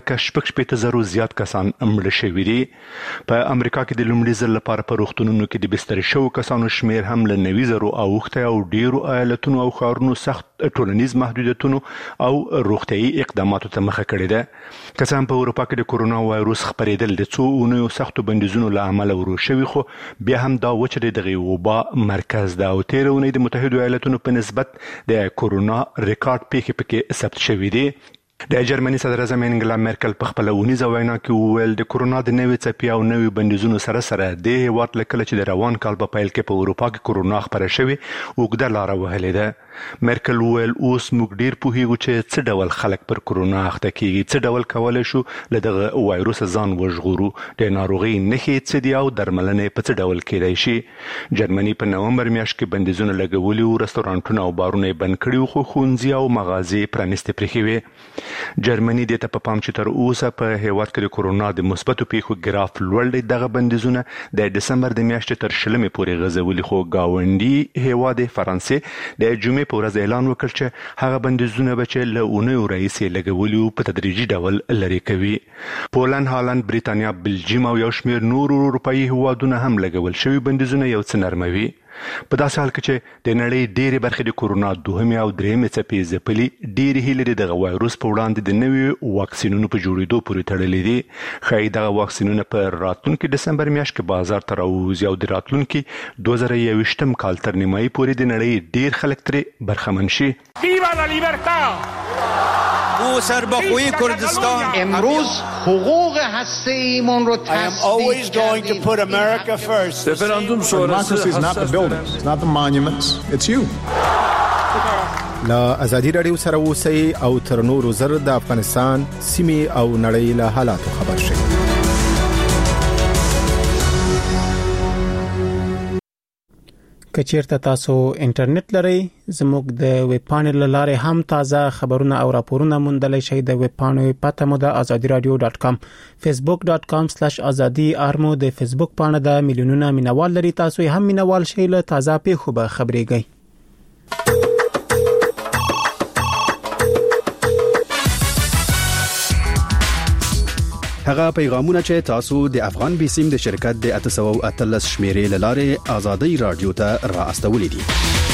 2,60,000 زیات کسان مړه شوي دي. په امریکا کې د لومړي ځل لپاره په روغتونونو کې د بستر شوو کسانو شمیر هم له 90,000 اوښتی او ډیرو ایالتونو او ښارونو سخت ټولنیز محدودیتونو او روغتیايي اقداماتو ته مخه کړې ده. که څه هم په اروپا کې د کرونا وایروس خپرېدل د څو اونیو سختو بندیزونو له امله ورو شوي، خو بیا هم دا و چې دغه وبا مرکز ده او تیر اونۍ د متحده ایالاتونو په نسبت د کرونا ریکارډ پیښې پکې ثبت شوې دي. د جرمني صدر اعظم انګلا مرکل په خپل اونیزه وینا کې وویل د کرونا د نوې څپې او نوې بندیزونو سره سره د هیواد لکه چې د روان کال په پیل کې په اروپا کې کرونا خپره شوې اوږده لاره وهلې ده. مرکل وویل اوس موږ ډیر پوهیږو چې څه ډول خلک پر کرونا اخته کیږي، څه ډول کولای شو له دغه وایروس ځان وژغورو، د ناروغۍ نښې څه دي او درملنه په څه ډول کېدای شي. جرمني په نومبر میاشت کې بندیزونه لګولي وو، رستورانټونه او بارونه بند کړي وو، خو ښوونځي او مغازې پرانیستې پرېښې وې. جرمني د ته په پام چې تر اوسه په هیواد کې د کرونا د مثبتو پیښو ګراف لوړ دی. دغه بندیزونه د دسمبر د میاشتې تر 20 پورې غځولي، خو گاونډي هیواد فرانسې د جمعې په ورځ اعلان وکړ چې هغه بندیزونه به چې له اونیو راهیسې لګولي وو په تدریجي ډول لرې کوي. پولند، هالند، بریتانیا، بلجیم او یو شمېر نورو اروپایي هیوادونه هم لګول شوي بندیزونه یو څه نرموي. په داسې حال کې چې د نړۍ ډېرې برخې د کرونا 2 او 3 څپې ځپلي، ډېرې هیلې د دغه وایروس په وړاندې د نویو واکسینونو په جوړېدو پورې تړلې دي. ښایي دغه واکسینونه په راتلونکي ډسمبر میاشت کې بازار ته راووځي او د راتلونکي 2021 کال تر نیمایي پورې د نړۍ ډېر خلک ترې برخمن شي. ویوا لا لیبرتا! او سربخوی کردستان امروز حقوق هسته‌ایمون رو تصدیق کردیم. Referendum Democracy is not the buildings, it's not the monuments, it's you. لا ازادي رادیو سره اوسئ او تر نورو زر د افغانستان سیمې او نړۍ له حالاتو خبر شئ. کچیرته تاسو انټرنیټ لرئ زموږ د ویب پاڼې لاره هم تازه خبرونه او راپورونه موندلای شئ. د ویب پاڼې پته مو د azadiradio.com، facebook.com/azadi ارمو د فیسبوک پاڼه د میلیونونو مینوال لري. تاسو هم مینوال شئ، له تازه پیښو به خبرېږئ. هغه پیغامونه چې تاسو د افغان بیسیم د شرکت د 813 شمیرې لاره آزادۍ رادیو ته را استولې دي.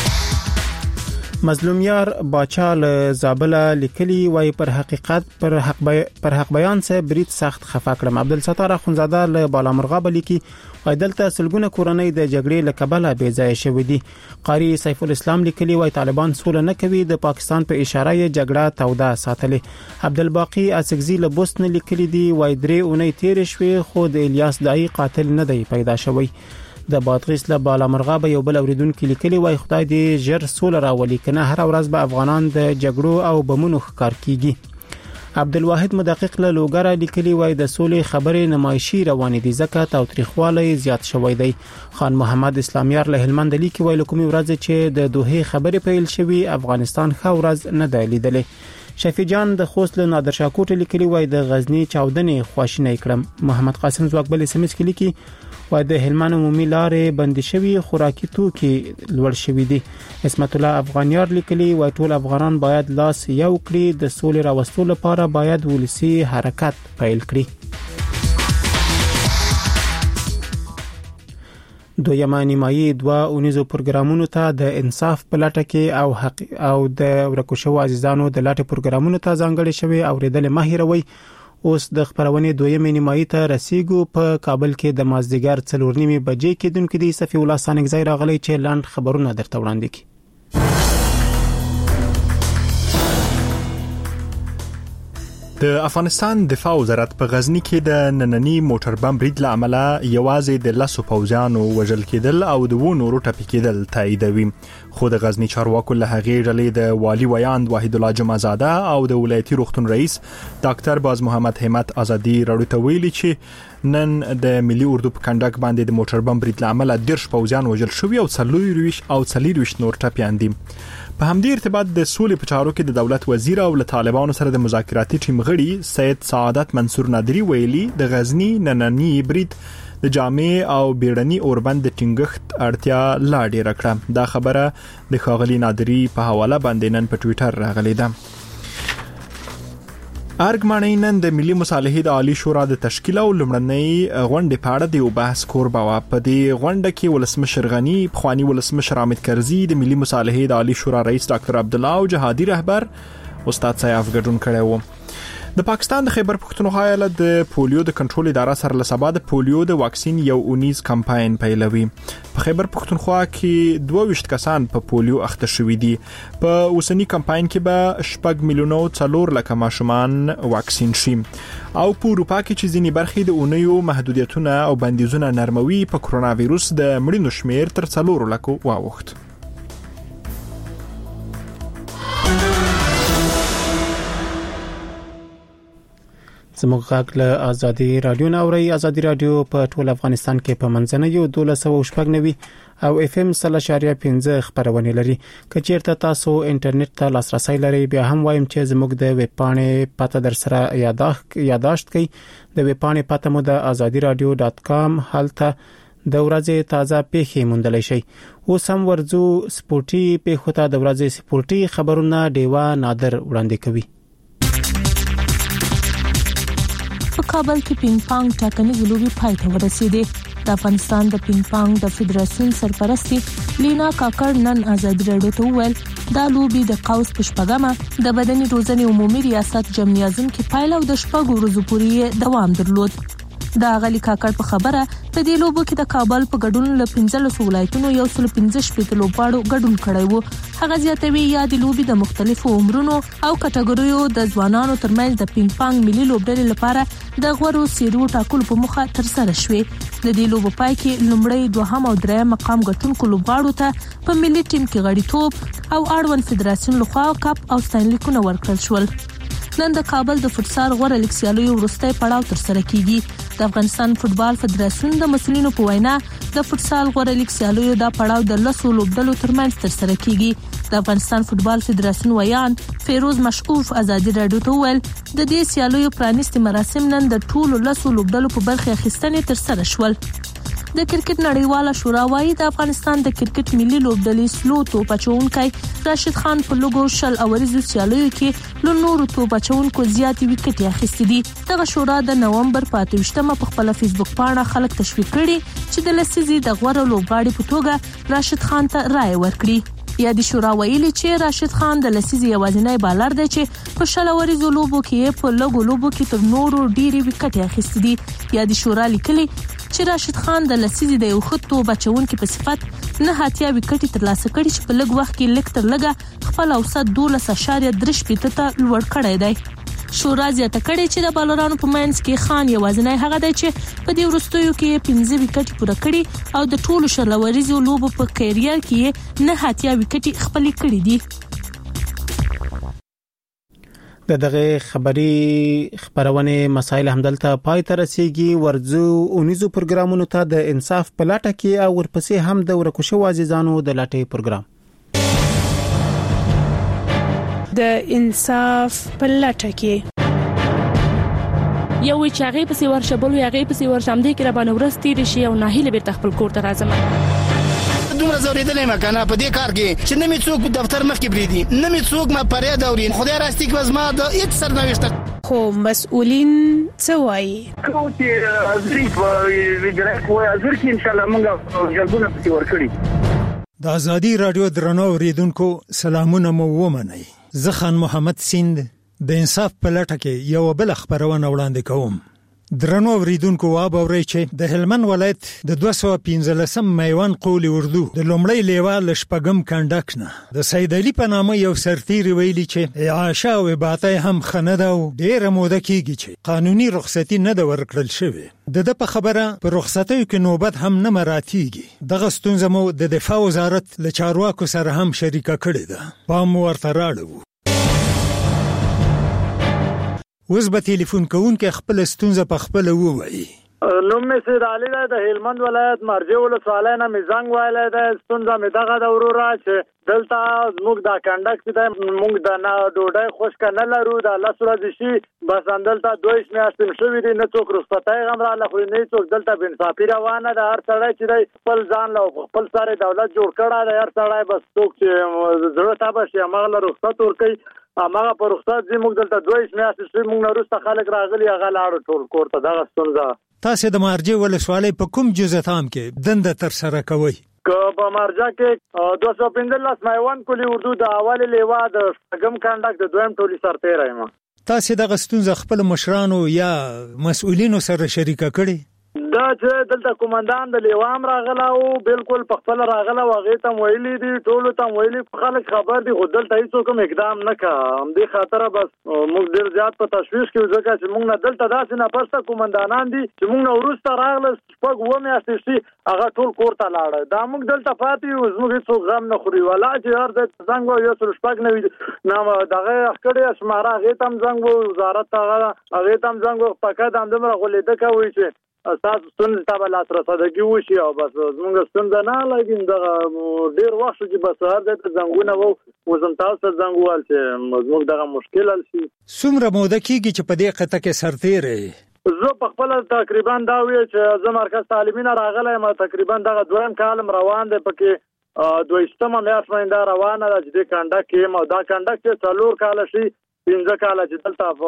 مظلومیار باچا له زابل لیکلي وای پر حق بیان سه برید سخت خفه کړم. عبدالستار اخونزاده له بالامرغاب لیکي وای دلته سلګونه کورنۍ د جګړې له کبله بې ځای شوې دي. قاری سیف الاسلام لیکلي وای طالبان سوله نه کوي، د پاکستان په اشاره یې جګړه توده ساتلې. عبدالباقی اسکزی له بوسن لیکلي دی وای 3 اونۍ تیر شوې خو د الیاس دای قاتل نه دی پیدا شوی. د بادغیس له بالامرغاب یو بل اوریدونکو لیکلي وای خدای دې ژر سوله راولي، کنه هر ورځ به افغانان د جګړو او بمونو ښکار کیږي. عبدالواحد مدقق له لوګره لیکلي وای د سولې خبرې نمایشي روانې دي ځکه تاوتریخوالی زیات شوی دی. خان محمد اسلامیار له هلمند لیکي وای کومې ورځ چې د دوه خبرې پیل شوی افغانستان خو ورځ نه دی لیدلې. شفیع جان د خوست له نادر شاه کوټ لیکلي وای د غزنی چاودنې خواشینه کړم. محمد قاسم زواکبل سمس کې لیکي وای د هلمند عمومي لارې بند شوی خوراکي توکي لوړ شوی دي. اسمت الله افغانیار لیکلي وای ټول افغانان باید لاس یو کړي د سولې راوستلو لپاره باید ولسی حرکت پیل کړي. دویمه نیمایي 2 اونیزو پروګرامونو ته د انصاف په لټه کې او حق او د ورکوشو عزیزانو د لټه پروګرامونو ته ځانګړي شوی او ریدل ماهروي. اوس د خبرونې دویمه نیمایي ته رسیدو په کابل کې د مازدیګر 4:30 بجې کې دونکو دی صفی الله سانګزای راغلی چې لاند خبرونه درته وړاندې کړي. د افغانستان دفاع وزارت په غزنی کې د نننی موټر بم برید لامل یوازې د لاسو پوځیانو وژل کېدل او د نورو ټپي کېدل تاییدوي. خو د غزنی چارواکو له هغې ډلې د والی ویاند وحید الله جمعزاده او د ولایتي روغتون رئیس ډاکټر باز محمد همت ازادي راډیو ته ویلي چې نن د ملي اردو په کنډک باندې د موټر بم برید لامل 10 پوځیان وژل شوي او 40 نور ټپيان دي. په همدې ارتباط د سولې په چارو کې د دولت وزیر او له طالبانو سره د مذاکراتي ټیم غړي سید سعادت منصور نادری ویلي د غزنی نننی برید د جامع او بیړنی اوربند ټینګښت اړتیا لا ډیره کړه. دا خبره د ښاغلي نادری په حواله باندې نن په ټوئیټر راغلې ده. ارګمانې نن د ملي مصالحې د عالی شورا د تشکیل او لمړنۍ غونډې په اړه د یو بحث کوربه و. په دې غونډه کې ولسمشر غنی، پخوانی ولسمشر حامد کرزي، د ملي مصالحې د عالی شورا رئیس ډاکټر عبدالله او جهادي رهبر استاد سیاف ګډون کړی و. د پاکستان د خیبر پختونخوا ایالت د پولیو د کنټرول اداره سره له سبا د پولیو د واکسین یو اونیز کمپاین پیلوي. په خیبر پختونخوا کې 22 کسان په پولیو اخته شوي دي. په اوسنی کمپاین کې به 6 میلیونو 4 لک ماشومان واکسین شي. او په اروپا کې چې ځینې برخې د اونیو محدودیتونه او بندیزونه نرموي، په کرونا وایروس د مړینو شمیر تر 4 لکو واوښت. زموږ غږ له ازادي رادیو نه اوري. ازادي رادیو په ټول افغانستان کې په منځنۍ 1290 او اف ام 0.5 خبرونه لري. کچېرته تاسو انټرنیټ ته لاسرسي لري، بیا هم وایم چې زموږ د ویب پاڼې پته در سره یاداشت کړئ. د ویب پاڼې پته مو د azadiradio.com. هلته د ورځې تازه پیښې موندلی شئ. اوس هم ورځو سپورتي پیښو ته د ورځې سپورتي خبرونه ډیوا نادر وړاندې کوي. په کابل کې پینګ پانګ ټاکنې لوبي پای ته ورسېدې. د افغانستان د پینګ پانګ د فدراسیون سرپرستی لینا کاکړ نن ازادي راډیو ته وویل دا لوبي د قوس په شپږمه د بدني روزنې عمومي ریاست جمعي اعظم کې پایله او د شپږ ورځو پورې دوام درلود. دا غلي کاکړ په خبره په دې لوبو کې د کابل په ګډون له 15 ولایتونو 115 لوبغاړو ګډون کړی وو. هغه زیاتوي یا د لوبي د مختلفو عمرونو او کټګوریو د ځوانانو ترمنځ د پینګ پانګ ملي لوبډلې لپاره د غوړو سیریو ټاکلو په مخه تر سره شوې. د دې لوبو پای کې لومړی، دوهم او دریم مقام ګټونکو لوبغاړو ته په ملي ټیم کې غړیتوب او اړوند فدراسیون لخوا کپ او ستاینلیکونه ورکړل شول. نن د کابل د فوتسال غوړه لیګ سیالیو وروستی پړاو تر سره کیږي. د افغانستان فوتبال فدراسیون د مسؤلینو په وینا د فوتسال غوړه لیګ سیالیو دا پړاو د 10 لوبډلو ترمنځ تر سره کیږي. د افغانستان فوتبال فدراسیون ویان فیروز مشعوف ازادي راډیو ته ویل د دې سیالیو پرانیستي مراسم نن د ټولو 10 لوبډلو په برخه اخیستنې تر سره شول. د کرکټ نړیواله شورا وايي د افغانستان د کرکټ ملي لوبډلې سلو توپ اچونکي راشد خان په لوګو شل اوریزو سیالیو کې له نورو توپ اچونکو زیاتې وکټې اخیستې دي. دغه شورا د نومبر 28مه په خپل فیسبوک پاڼه خلک تشویق کړي چې د لسیزې د غوړه لوبغاړي په توګه راشد خان ته رائے ورکړي. یا د شورا ویلي چې راشد خان د لسیزې یوازینی بالر دی چې په شل اوریزو لوبو کې په لوګو لوبو کې تر نورو ډېری وکټې اخیستې دي. یا د شورا لیکلي چې راشد خان د لسیزې د یو ښه توپ اچونکي په صفت 9 وکټې ترلاسه کړي چې په لږ وخت کې لږ تر لږه خپل اوسط 12.3 ته لوړ کړی دی. شورا زیاته کړي چې د بالرانو په منځ کې خان یوازینی هغه دی چې په دې وروستیو کې 15 وکټې پوره کړي او د ټولو شل اوریزو لوبو په کیریر کې 9 وکټې خپل کړي دي. دغه خبرونه مسایل همدلته پای ته رسیدي. ورځو اونیزو پروګرامونو ته د انصاف په لټه کې او ورپسې هم د ورکوشو عزیزانو د لټې پروګرام. د انصاف په لټه کې یو وی چې هغه پسې ورشه بل هغه پسې ورشه هم دې کې را باندې ورستي دي شي او ناهیله بیرته خپل کور ته راځم دومره زوریدلې مکنه په دې کار کې چې نه می څوک دفتر مخ کې بریدي نه می څوک ما پرې دورین خدای راستي کې وزما د هیڅ سرنوشت خو مسؤلین څه وایي کوم چې ازري په ویډیو کې ازر کې ان شاء الله موږ جلبونه پتی ورکړي د ازادي رادیو درنو اوریدونکو سلامونه مو ومنئ زه خان محمد سیند د انصاف په لټه کې یو بل خبرونه وړاندې کوم درنو اوریدونکو واورئ چې د هلمند ولایت د 215 میوان قول اردو د لومړی لیوا لشپګم کانډاک نه د سید علي په نامه یو سرتیری ویلي چې عاشا او باطه هم خنده او ډیره موده کیږي چې قانوني رخصتي نه د ورکړل شوی د په خبره په رخصتیو کې نوبت هم نه مراتیږي دغه ستونزه مو د دفاع وزارت له چارواکو سره هم شریکه کړې ده پام ورته راړو اوس به ټلیفون کوونکی خپل ستونزه په خپل ووایي نوم می سید علي د هلمند ولایت مرجع ولسوالۍ نه می زنګ وایلی د ستونزه می دغه د وروره چې دلته موږ د کنډک چې موږ د نه ډوډۍ خوشک نه لرو د الله سره دي شي بس دلته دوه میاشتې شوې دي نه څوک رخصتای غم را لخوا نه څوک دلته بنصافي روانه د هر سړی چې خپل ځان له خپل سره دولت جوړ کړه د هر سړی بس څوک چې ضرورت به شي هغه له رخصت ورکړي هغه په رخصت دي موږ دلته دوه میاشتې شوې موږ وروسته خلک راغلي هغه لاړو ټول کور ته دغه ستونزه تاسو د مرجع ولسوالۍ په کوم جزء تام کې دنده تر سره کوي که په مرجع کې 215 میوان کولی اردو د اول لیوا د شپږم کانډاک د دویم ټولي سرتیری یم تاسو دغه ستونزه خپل مشرانو یا مسؤلینو سره شریکه کړي دا چې دلته کومندان د لیوام راغله او بالکل په خپل راغله واغې ته ویلي دي ټول ته ویلي خلک خبر دي خو دلته هیڅ کوم اقدام نه کا هم دې خاطر بس موږ ډیر زیات په تشویش کې ځکه چې موږ نه دلته داسې نه پرسته کومندانان دي چې موږ ورسته راغله شپږ و میاشتې شي هغه ټول کور ته لاړ دا موږ دلته پاتې یو موږ هیڅ غم نه خوري ولا چې هر د څنګه یو څل شپږ نه نام دغه کړي اسماره هغه تم څنګه وزارت هغه تم څنګه پکې د اندمره غولې د کوي چې تاسو ستونزې ته به لاسرسي وشي او بس موږ ستونزه نه لګیم دغه ډیر وخت چې بس هر د څنګهونه وو وزن تاسو څنګهوال چې موږ دغه مشکل حل شي څومره موده کېږي چې په دې قطعه کې سرتیری زه په خپل تقریبا دا وی چې زه مرکز تعلیمي نه راغلی یم تقریبا دغه دویم کالم روان دی پکې دویشتمه میاشت باندې روانه ده چې د کنډک کې ما دا کنډک چې 4 کال شي 15 کال چې دلته په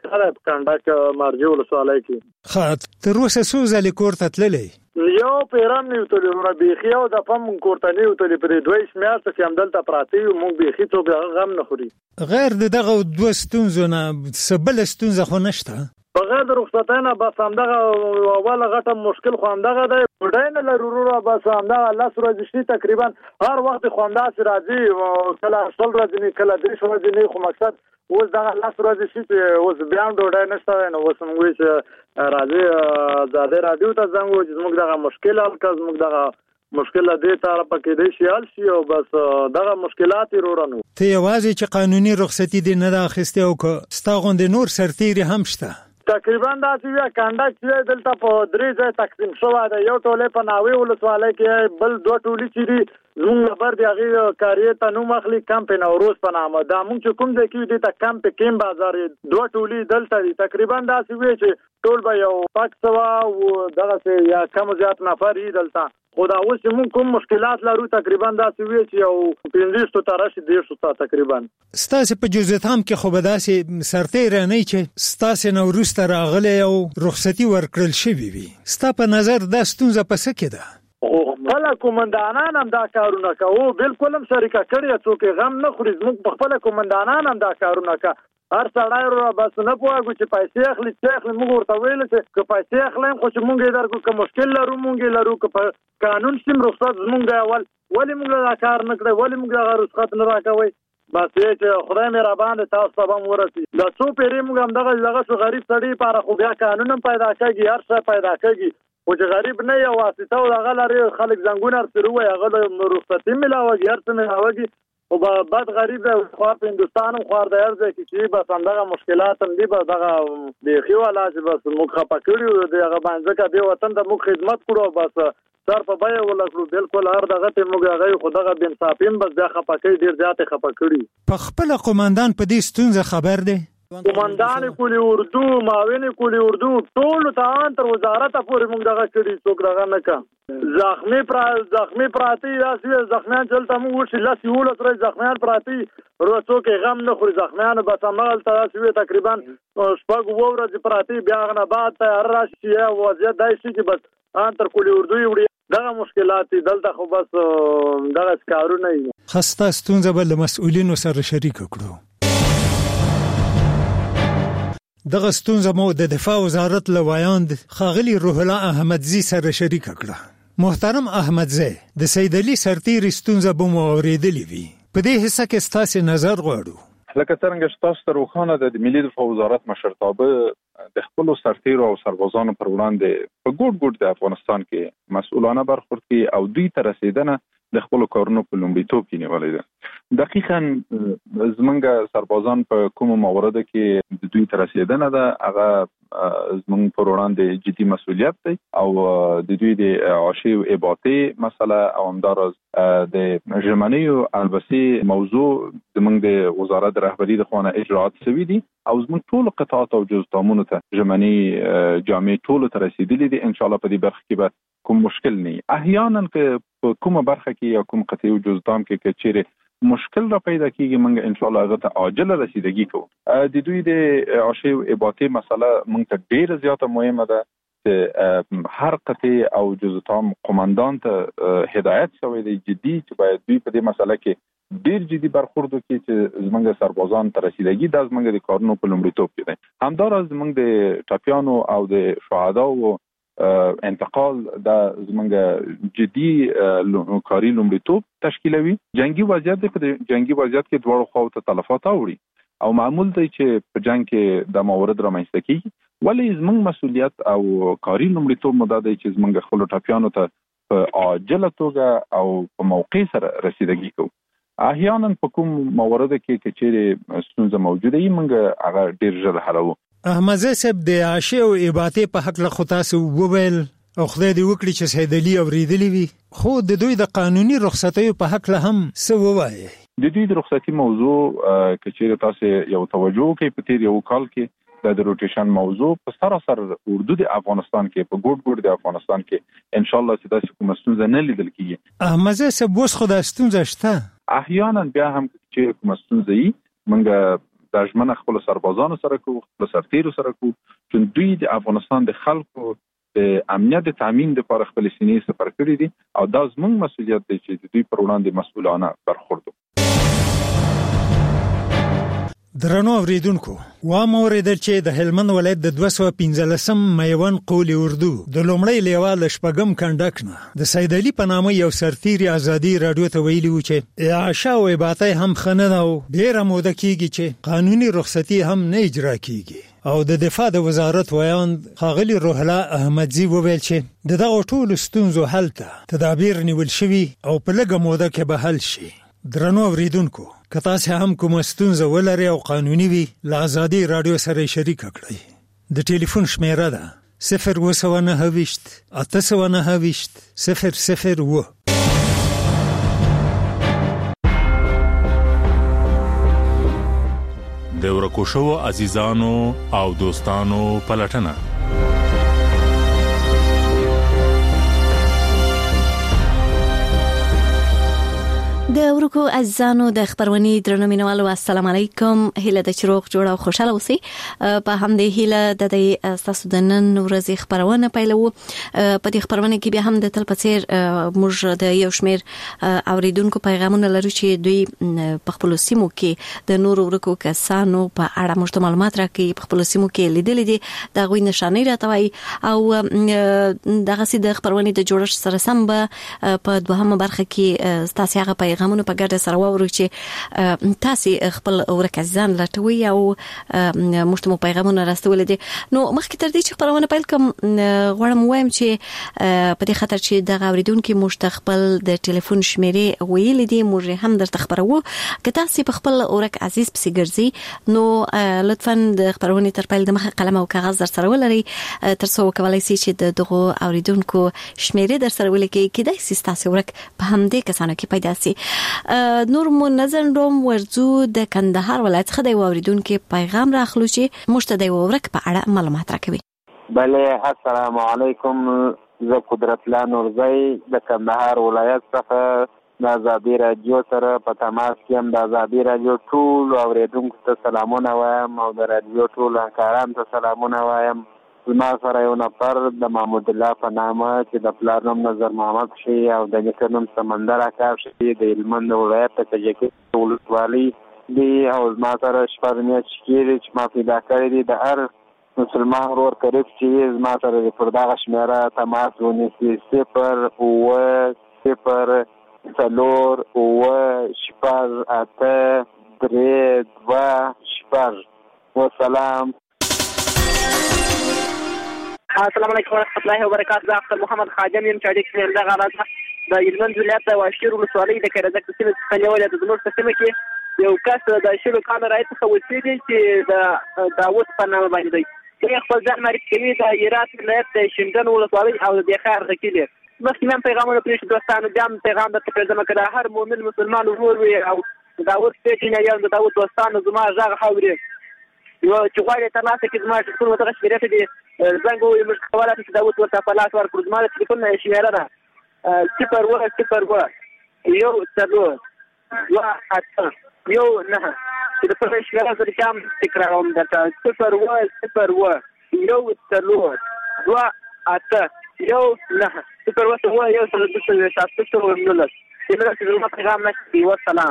کنډک مرجع ولسوالۍ کې تر اوسه څو ځلې کور ته تللی یو پیران نه وتلی نو بيخي او د پم کورته نه وتلی په دویش میاشت کې هم دلته پراته یو مونږ بيخي څوک غم نه خوري غیر دغه دوه ستونزو نه سبل ستونزه خو نشته بغیر د رخصتانه بس همدغه اوله غټه مشکل خو همدغه دی ډاین لرورو بس همدغه الله سره دشي تقریبا هر وخت خو همدغه راځي کله ټول راځي کله درې شو راځي خو مقصد اوس دغه الله سره دشي چې اوس بیا ډوډۍ نشته نو اوس موږ چې راځي زاده رادیو ته څنګه چې موږ دغه مشکل حل کړو موږ دغه مشکل دې طرف کې دی شي حل شي او بس دغه مشکلات ورورانو ته یوازې چې قانوني رخصتي دې نه اخیسته او که ستاغوند نور سرتیری هم شته تقریبا دا چې کنډک چې دلته په درې ځای تقسیم شوی دی یو ټوله په ناوی ولسوالۍ کې بل دوه ټولي چې دي زموږ خبر دی هغه کاریه تنوم اخلي کمپ نوروز په نامه دا موږ چې کوم ځای کې دي ته کمپ کیم بازار دوه ټولي دلته دي تقریبا دا چې وی چې ټول به یو پاک سوا او دغه یا کم زیات نفر دلته خدا اوس موږ کوم مشکلات لرو تقریبا دا چې وی چې یو 15 تر 10 تقریبا ستاسو په جزئیاتم کې خو به داسې سرتیری نه چې ستاسو نوروز ته راغلی او رخصتي ورکړل شوی وي ستا په نظر دا ستونزه پس کې ده خپل کومندانان هم دا کارونه کوي بالکل هم شریکه کړی څوک غم نه خوري موږ خپل کومندانان هم دا کارونه کوي هر سړی رو بس نه پوهیږي چې پیسې اخلي چې اخلي موږ ورته ویل چې پیسې اخلم خو چې موږ یې درکو که مشکل لرو موږ لرو که په قانون سیم رخصت موږ دی اول ولې موږ دا کار نه کړی ولې موږ دا رخصت نه راکوي بس چې خدای مې را باندې تاسو ته هم ورسي دا څو پیری موږ هم دغه شو غریب سړی لپاره خو بیا قانون هم پیدا کړي هر څه پیدا کړي او چې غریب نه یو واسطه او هغه لري خلک زنګونه سره وي هغه رخصتي ملاوي هر څه ملاوي او بعد غریب د خو په هندستان هم خور د ارزه کې چې بس همدغه مشکلات هم دي به دغه بيخي ولا چې بس موږ خپه کړیو دغه باندې کې د وطن د موږ خدمت کړو بس سر په بیا ولکړو بالکل هر دغه ته موږ هغه خدغه بن صافیم بس بیا خپکې ډیر زیات خپکړي په خپل قومندان په دې ستونزه خبر دی قومندان کلی اردو معاون کلی اردو ټول ته تر وزارت پورې موږ دغه کړي څوک دغه نه کا زخمی پراتی راځي زخمیان چلته موږ وشي لاس یو لتر زخمیان پراتی ورته کې غم نه خوري زخمیان به عمل تاسو تقریبا شپږ ورځې پراتی بیا غنه بعد هر راشي وضعیت دای شي چې بس انتر کلی اردو وړي دغه مشکلات دلته خو بس دغه کارونه نه خسته ستونزه بل مسؤلینو سره شریک کړو دغه ستونزه مو د دفاع وزارت لوایاند خاغلی روح الله احمدزی سره شریک کړه محترم احمدزی د سید علي سرتیر ستونزه به مو اوریدلې وي په دې حصہ کې ستاسو نظر غواړو لکه څنګه چې تاسو ته روښانه د ملي دفاع وزارت مشرتابه د خپل سرتیرو او سربازانو پر وړاندې په ګډ د افغانستان کې مسؤلانه برخورد کوي او دوی ته رسیدنه د خپل کارونو په لومړیتوب کې نیولې ده دقیقاً زمونږ سربازان په کوم موارد کې د دوی ته رسیدنه ده هغه زمونږ پر وړاندې جدي مسؤلیت دی او د دوی د عاشي او اباطه مسله او همدارس د ژمنیو البسي موضوع زمونږ د وزارت رهبری د خوانه اجراءات شوي دي او زمونږ ټول قطاعات او جزء ته ژمنی جامع ټول ته رسیدلي دي ان شاء الله په دې برخه کې به کوم مشکل نه احیانا که په کومه برخه کې یا کوم قطعي او جزء کې چیرې مشکل را پیدا کیږي موږ ان شاء الله هغه ته عاجله رسیدګي کوو د دوی د عاشي او اباطه مسله موږ ته ډیره زیاته مهمه ده چې هر قطعي او جزء تام قومندان ته هدایت شوی دی جدي چې باید دوی په دې مسله کې ډیر جدي برخورد وکړي چې زمونږ سربازان ته رسیدګي د زمونږ د کارونو په لومړیتوب کې دی همدارس زمونږ د ټاپیانو او د شهداو انتقال د زمونږ جدي کاری لومړیتوب تشکیلوي جنگي وضعیت په جنگي وضعیت کې دوه خواو ته تلفات اوړي او معمول دی چې په جنگ کې د موارد رامنځته کیږي ولی زمونږ مسؤلیت او کاری لومړیتوب مو دی چې زمونږ خپل ټاپیانو ته په عاجله توګه او په موقع سره رسیدګي کوو احیانا په کوم موارد کې چې ستونزه موجوده وي موږ هغه ډیر ژر حلوو احمدزی صاحب د عاشي او اباطه په حق له خاصه وویل او خدای دې وکړي چې سید علي اوریدلی وي خو د دوی د قانوني رخصتیو په حق له هم څه ووایي د دوی د رخصتي موضوع چې تاسو یو توجه کوي په تیر یو کال کې د روټیشن موضوع په سراسر اردو د افغانستان کې په ګډ د افغانستان کې ان شاء الله چې تاسو کوم ستونزه نه لیدل کیږي احمدزی صاحب اوس خو د ستونزه شته احیانا بیا هم چې کوم ستونزه یې منګه د ژمنه خپل سربازانو سره کوو خپل سرتیرو سره کوو چې دوی د افغانستان د خلکو د امنیت تامین لپاره خپل سینې سفر کړی دي او دا زموږ مسؤلیت دی چې دوی پر وړاندې مسؤلانه برخورد وکړو درنو اوریدونکو و موریدل چې د هلمند ولایت د 215 میوان قول اردو د لومړی لیوال شپږم کنډکنه د سید علي په نامه یو سرتیر ازادي رادیو ته ویلي و چې عاشا او اباطه هم خنه او ډیره موده کیږي چې قانوني رخصتي هم نه اجرا کیږي او د دفاع د وزارت وایاند خاغلی روح الله احمدزی وویل چې دغه ټول ستونزو حل ته تدابیر نیول شوي او په لږه موده کې به حل شي درنو اوریدونکو که تاسو هم کوم ستونزه ولرئ او قانوني وي له ازادي رادیو سره شریک کړئ د ټلیفون شمیره ده 029 829 002 د ورکوشو عزیزانو او دوستانو پلټنه د ورکو عزیزانو د خبرونې درنو مینوالو السلام علیکم هله د چروغ جوړ او خوشاله اوسئ په همدې هله د تاسو د نن ورځې خبرونه پیلو په دې خبرونه کې به هم د تل پڅیر موږ د یو شمیر اوریدونکو پیغامونه لرو چې دوی په خپل سیمو کې د نور ورکو کسانو په اړه موږ معلومات راکړي په خپل سیمو کې لیدل دي دا غوي نشانه راټوي او دغه سي د خبرونه د جوړښت سره سم په دوهمه برخه کې تاسو هغه پیغامونه په ګډه سره واورو چې تاسو خپل ورک ځان لټوي او مشتمو پیغامونه راستول دي. نو مخکې تر دې چې خبرونه پیل کوم غواړم وایم چې په دې خاطر چې د اوریدونکو مشتخپل د ټلیفون شمیرې ویلې دي موږ هم درته خبرو که تاسو په خپل ورک عزیز پسې ګرځي نو لطفا د خبرونه تر پیل د مخ قلم او کاغذ در سره ولري ترڅو کولای شي چې دغه اوریدونکو شمیرې در سره ولیکي کېدای شي تاسو ورک په همدې کسانو کې پیدا شي. نور مو نظر روم ورزو د کندهار ولایت څخه د اوریدونکو پیغام راخلو چې مشته د ورک په اړه معلومات راکوي. بله السلام علیکم، زه قدرت الله نورزی د کندهار ولایت څخه د آزادي رادیو سره په تماس کې یم. د آزادي رادیو ټول اوریدونکو ته سلامونه وایم او د رادیو ټول همکارانو ته سلامونه وایم. زما سره یو نفر د محمود الله په نامه چې د پلار نوم نظر محمد شي او د نیکه نوم سمندر اکار شي د هلمند ولایت د کجکي ولسوالۍ دی او زما سره شپږ میاشتې کېږي چې ما پیدا کړی دی. د هر مسلمان ورور قریب چې زما سره پر دغه شمیره تماس ونیسي 0 څلور اوه شپږ اته درې دوه شپږ. والسلام. السلام علیکم ورحمۃ اللہ وبرکاتہ. ډاکټر محمد خادم یم چې اړیکې دغه راځه د هلمند ولایت د واشیر ولسوالۍ د کرزک سیمې څخه نیولې د زموږ په سیمه کې یو کس د شلو کالو راهیسې څخه اوسېږي چې د داوود په نامه باندې دی. دوی خپل ځان معرفي کوي د هرات ولایت د شینډن ولسوالۍ او د دې ښار غکیل دی. مخکې هم پیغامونه پرېښي دوستانو، بیا هم پیغام درته پرېږدم که د هر مؤمن مسلمان ورور وي او د داود پیژني یا د داود دوستانو زما غږ اوري یو چې غواړي ترلاسه کړي زما ټلیفون ورته شمیرې ته دي زنګ ووهي موږ کولی شو چې داود ورته په لاس ورکړو. زما د ټلیفون شمیره ده 0 0 2 8 1 9 چې د پښې شمیره زه رښتیا هم تکراروم درته 0 0 1 4 2 8 1 9 شکر واسه هو یو سره د څه تاسو ته ورنلل چې موږ زما پیغام نشي. والسلام.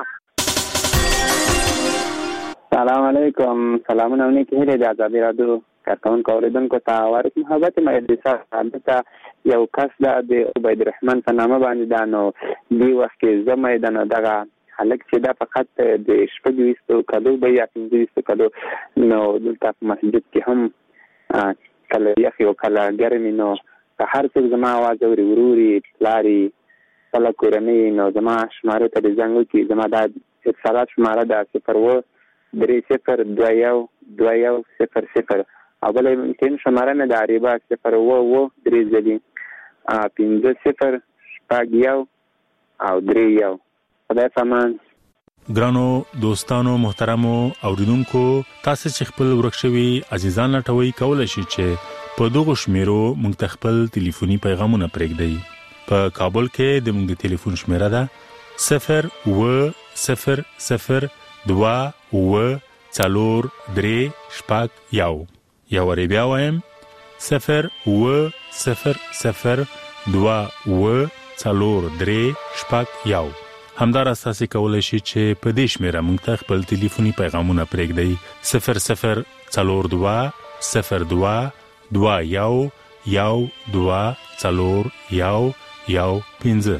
سلام علیکم. سلامونه ونیکې هیله د آزادي رادیو کارکونکو اوریدونکو ته وارث محبت مجلس ثابته یو کس د عبید الرحمن په نامه باندې دا نو دی وخت کې زمې د دغه هلک چې دا فقط د شپږ کلو به یا 15 کلو نو دلته په مسجد کې هم کله یخي او کله ګرمي نو هر څه زما आवाज اوري وروري پلاري کله کورنۍ نو زما شماره ته زنګ وکي زما د اتصالات شماره د 0 3 0 2 1 2 0 او بل یمکن شماره نه د عربا 0 و 3 ځلې 5 0 شپږ یو او 3 یو. خدای پامان. ګرانو دوستانو محترمو اوریدونکو، تاسو چې خپل ورکشوي عزیزان لټوي کولای شئ چې په دغه شمیرو موږ ته خپل ټلیفوني پیغامونه پرېږدئ. په کابل کې د موږ د ټلیفون شمیره ده 0 0 0 2 و 4 3 شپږ یو. یا ورې بیا وایم 0 و 0 0 2 و 4 3 شپږ یو. همدار اساسي کولای شي چې په دې شمیره موږ ته خپل ټلیفوني پیغامونه پرېږدئ 0 0 4 2 0 2 2 1 1 2 4 1 1 5.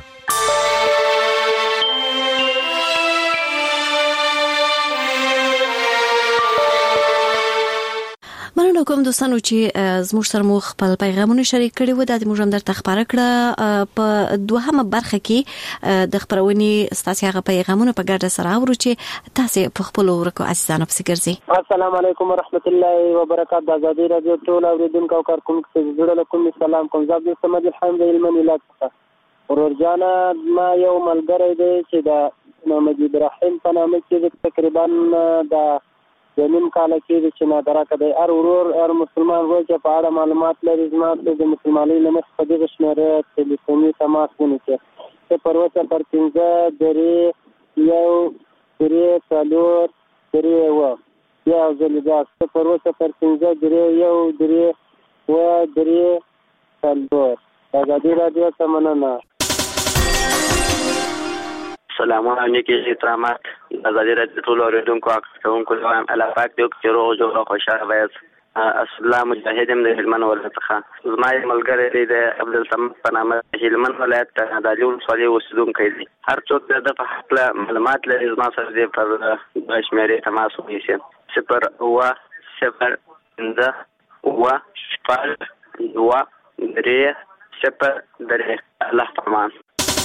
مننه کوم دوستانو چې زموږ سره مو خپل پیغامونه شریک کړي وو. د موږ هم درته خبره کړه په دوهمه برخه کې د خبرونې ستاسو هغه پیغامونه په ګډه سره اورو چې تاسو په خپل ورکو عزیزانو پسې ګرځي. السلام علیکم ورحمت الله وبرکاتہ. د آزادي رادیو ټول اوریدونکو او کارکونکو ته زړه کوم سلام کوم. زه عبد الصمد الحمد هلمند ولایت ورور جانا ما یو ملګری دی چې د محمد ابراهیم په نامه کې تقریبا د نیم کال کې چې نادره کړي هر ورور هر مسلمان ورور چې په اړه معلومات لري زما د مسلمانۍ لمس په دې شمیره ټلیفوني تماس ونیسي 0 0 5 3 1 3 4 3 و یا زلیدا 0 0 5 3 1 3 و 3 4. آزادي رادیو ته مننه. سلامونه نیکی احترامات. آزادي رادیو ټول اوریدونکو او کارکونکو ته الله پاک دې چې روغ جوړ او خوشاله وایي. الله مجاهد هم د هلمند ولایت څخه زما یو ملګری دی د عبدالصمد په نامه هلمند ولایت د علي ولسوالۍ اوسېدونکی دی. هر څوک د ده په هکله معلومات لري زما سره دې پر دوه شمېرې تماس ونیسي 0 اوه 0 5 اوه 6 2 3 0 3. الله پامان.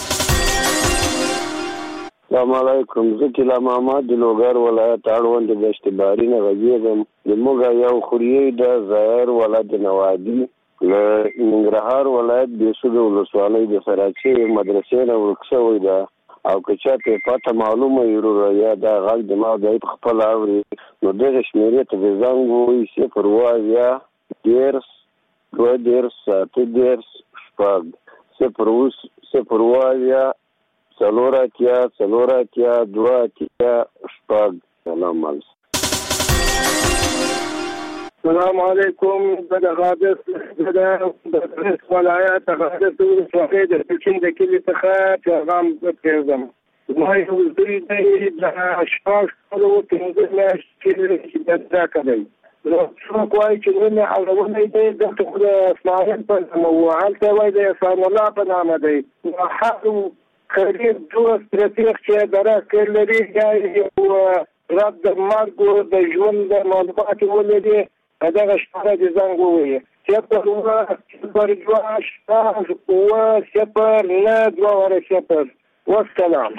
السلام علیکم. زه کلا محمد د لوګر ولایت اړوند د اشتباري نه غږیږم. د موږ یو خوریې د ظاهر ولایت نوادي له ننګرهار ولایت بېسود ولسوالۍ د سراچې مدرسې نه ورک شوی ده او که چاته پته معلومه وي یا دا غږ د ما دی په خپل اوري نو دغه شمېرې ته د زنګ ووایي 0 اوه 10 2 10 8 10 0 اوه 4 اتیا 2 اتیا 6. سلام علیکم. السلام علیکم. د غادس د ولایت غادس ولسوالۍ د پکین د کلي څخه پیغام پرېږدم. زما یو زوی دی د 6 کالو 15 میاشتې چې دا کوي. نو څوک وایي چې ونې اړولی دی دلته خو د اسماعیل په نامه و هلته وایي د احسان الله په نامه دی. هر قریب 2 ستراتیغ چې دره کې لري یا یو رد د مرګ د ژوند د معلومات ولري دغه شماره د زنګ ووایي 0 اوه 0 2 اوه 0 9 2 0. والسلام.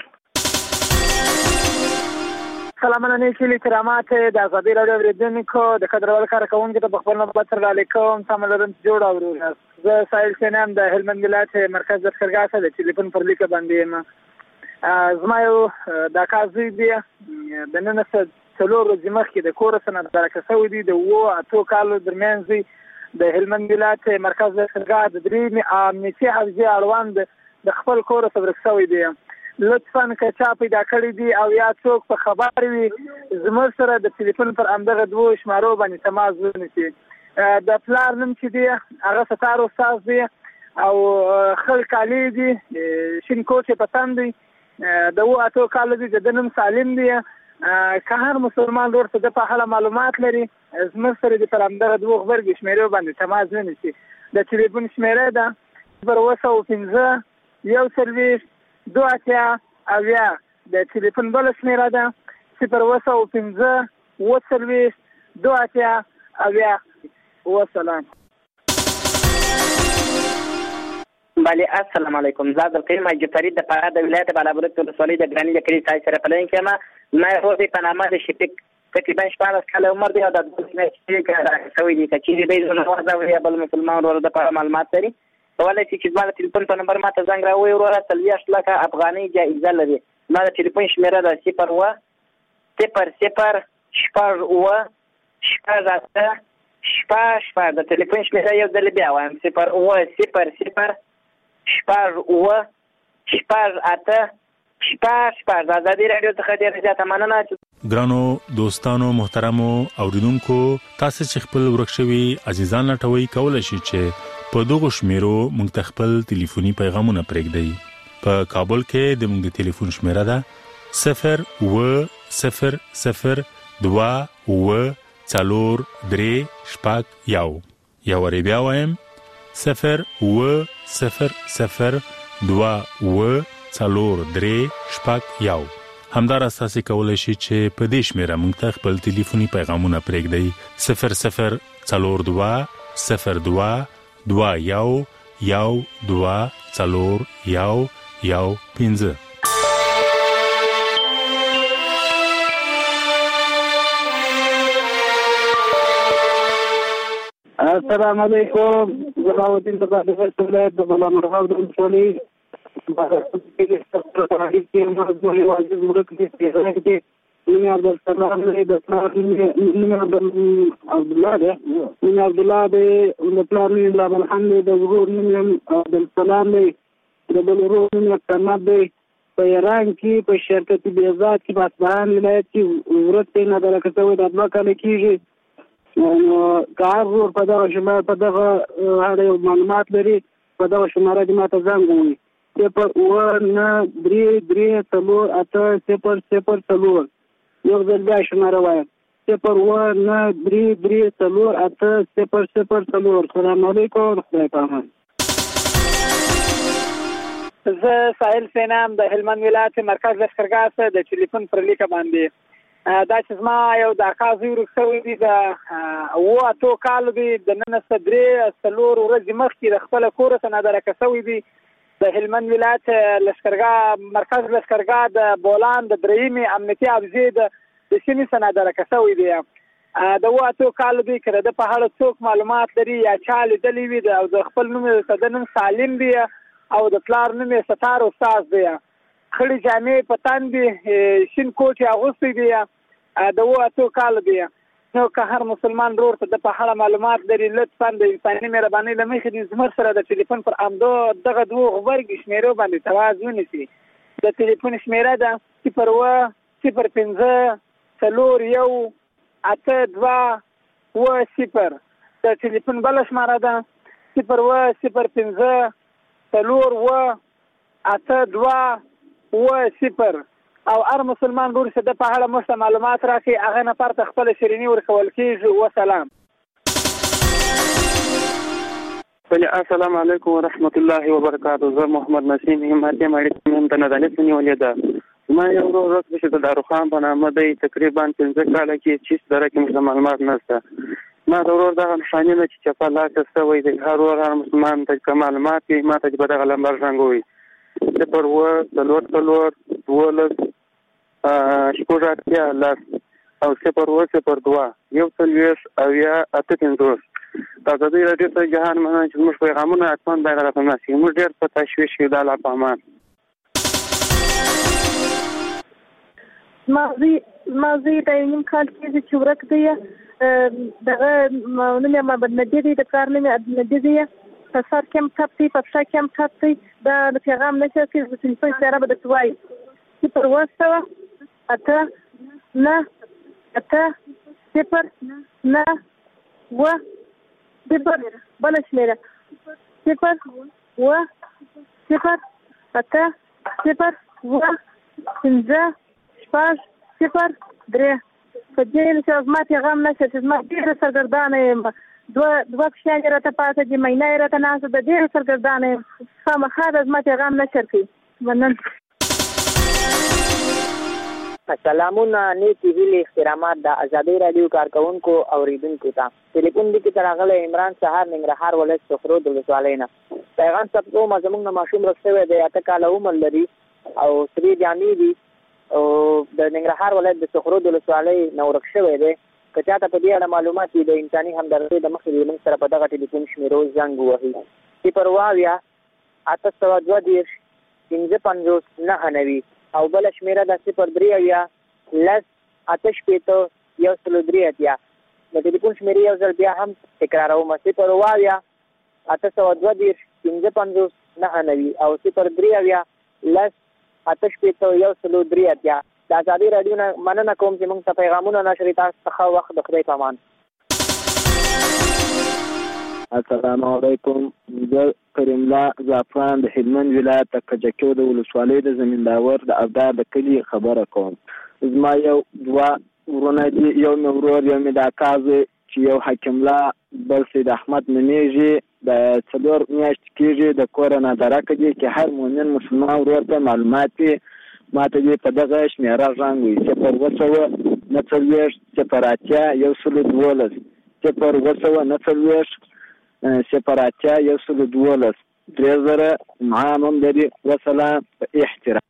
سلامونه کلی کرامات د ازادي راډیو اوریدونکو د کډوال کارکونکو ته خپل نوبت سره علیکم سلام لرم جوړ اورو. زه سایل سینم د هلمند ولایت مرکز د خرګا سره د ټلیفون پر لیکه باندې یم. زما یو د کازي دی د نن څلور ورځې مخکې د کور سره درکه شوی دی د 8 کالو درمیانځي د هلمند ولایت مرکز د خرګا د درې امنیتي حوزې اړوند د خپل کور سره شوی دی. لطفاً که چا پیدا کړی دی او یا څوک په خبر وي زموږ سره د ټلیفون پر همدغه 2 شمارو باندې تماس ونیسي. د پلار نوم چې دی هغه ستار استاد دی او خل کالی دی شین کوټ په تن دی د 8 کالو دی د نوم سالم دی. که هر مسلمان ورته د په اړه معلومات لري زموږ سره د پر همدغه 2 غبرګ شمیرو باندې تماس ونیسي. د ټلیفون شمیره ده 0 2 اتیا اویا د ټلیفون بل شمیره ده 0 اوه 5 2 اتیا اویا. والسلام. بله السلام علیکم. زه عبدالقیوم حاجي د فراه د ولایت بالابلوک ولسوالۍ د ګراني د کلي ځای سره په لاین کې یم. ما روزي په نامه د شفیق تقریبا 14 کاله عمر دی او د 2 میاشتې راغلی دی. که چیرې به زه نوازه یا بل مسلمان ورور د په معلومات لري کولای شي چې زما د ټلیفون په نمبر ماته زنګ راووایي وروره 40 لکه افغانۍ جایزه لري. زما د ټلیفون شمېره ده 0 اوه 0 0 6 اوه 6 8 6 د ټلیفون شمېره یو ځل بیا وایم 0 اوه 0 0 6 اوه 6 8 6 د ازادي راډیو څخه ډېره زیاته مننه. ګرانو دوستانو محترمو اوریدونکو تاسو چې خپل ورک شوي عزیزان لټوي کولای شئ چې په دغه شمیرو موږ ته خپل ټلیفوني پیغامونه پرېږدئ. په کابل کې د موږ د ټلیفون شمیره ده 0 اوه 0 0 2 اوه 4 3 6 1. یو ری بیا وایم 0 اوه 0 0 2 اوه 4 3 6 1. همدارس تاسو کولای شئ چې په دې شمیره موږ ته خپل ټلیفوني پیغامونه پرېږدئ 0 0 4 2 0 2 2 1 1 2 4 1 1 5. السلام علیکم. زباودین د ولایت د بلا مرغاب د ولسوالۍ کې مرغوي واجب مرګ دي نوم عبدالسلام دی د پلار نوم عبدالله دی نوم عبدالله دی د پلار نوم عبدالحمد دی د ورور نوم عبدالسلام دی د بل ورور نوم کرمت دی. په ایران کې په شرکت بیزات کې په اصفهان ولایت کې ورته نه درکه شوی د 2 کال کېږي. نو کار ور په دغه شماره په دغه هغه معلومات لري په دغه شماره د ماته زنګ وي 0 9 3 3 4 8 0 0 4 یو ځل بیا شماره وایم 01933 سلام علیکم خدای پامان. زه ساحل سینام د هلمند ولایت مرکز لښکرګاه څخه د ټلیفون پر لیکه باندې دا چې زما یو د اکا زوی ورک شوی دی د 8 کالو دی د نن څخه 3 ورځې مخکې د خپل کور څخه نادرکه شوی دی د هلمند ولایت لښکرګاه مرکز لښکرګاه د بولان د درېیمې امنیتي افزې د سیمې څخه نادرکه شوی دی. د 8 کالو دی که د په اړه څوک معلومات لري یا چا لیدلی وي او د خپل نوم د نوم سالم دی او د پلار نوم یې ستار استاد دی، خړې جامې په تن دي، شین کوټ یې اغوستی دی، د 8 کالو دی. نو که هر مسلمان ورور ته د په اړه معلومات لري لطفا د انساني مهربانۍ له مخې د زموږ سره د ټلیفون پر دغه 2 غبرګې شمیرو باندې تواز ونیسي. د ټلیفون شمیره ده 010058182 د ټلیفون بله شماره ده 0105482 او هر مسلمان ورور چې د په اړه موږ ته معلومات راکړي هغه نفر ته خپل شیریني ورکول کیږي. وسلام. السلام علیکم ورحمت الله وبرکاته. زه محمد نسیم همتی مړی ته نه دانې نیولې ده. ما یو ورځ چې د داروخان په نامه دی تقریبا 15 کاله کې چې سره کې معلومات نشته. ما ضرور دا نشانه چې په لاس سوي د هر مسلمان ته معلومات یې ما ته په دغه لمبر څنګه د پروا د لوټ ولس شکوړاتیا لاس او سپروا سپردوا یو تلويش او یا اته تاسو د رادیو ته جهان مننه چې موږ پیغامونه اتمن باید راځي موږ ډېر په تشویش کې د الله پامان مازی د نیم کال کې چې ورک دی دغه نوم ما بدنجي د کار نوم بدنجي دی په سر کې مټپي په شا کې مټپي دا د پیغام نشه چې د تلیفون سره به د توای چې پر واسطه اته نه اته صفر نه و صفر بل شمیره صفر و صفر اته صفر و 15 صفر 3 فدین چې زما پیغام نشه چې زما ډېر سرګردانه یم دوه کښې راته پاته دي مینه یې راته ناسته ده ډېر سرګردانه یم خامخا د زما پیغام نشر کوي. مننه. سلامونه نیکی هیلې احترامات د ازادۍ راډیو کارکونکو اوریدونکو ته ټلیفون دې کې راغلی عمران سهار ننګرهار ولایت سخرود ولسوالۍ نه پیغام ثبت کوم زموږ نه ماشوم ورک شوی دی 8 کاله عمر لري او سرې جامې دي او د ننګرهار ولایت د سخرود ولسوالۍ نه ورک شوی دی. که چاته په دې اړه معلومات وي د انساني همدردۍ د مخې موږ سره په دغه ټلیفون شمیرو زنګ ووهي 022 او بله شمیره ده 030 د ټلیفون شمیرې یو ځل بیا هم تکراروم 022 او 030 د ازادۍ راډیو نه مننه کوم چې موږ ته پیغامونه نشري. تاسو څخه وخت د خدای په امان. السلام علیکم. زه کریم الله زعفران د هلمند ولایت د کجکیو د ولسوالۍ د زمینداور د ابدار د کلي خبره کوم. زما یو دوه ورونه دي، یو مې ورور یو مې د اکا زوی چې یو حکیم الله بل سید احمد نومیږي د 4 میاشتې کېږي د کوره نادرکه دي چې هر مؤمن مسلمان ورور ته معلومات وي ما ته دې په دغه شمیره زنګ وي 01094 080 30 معامم لري. وسلام. احترام.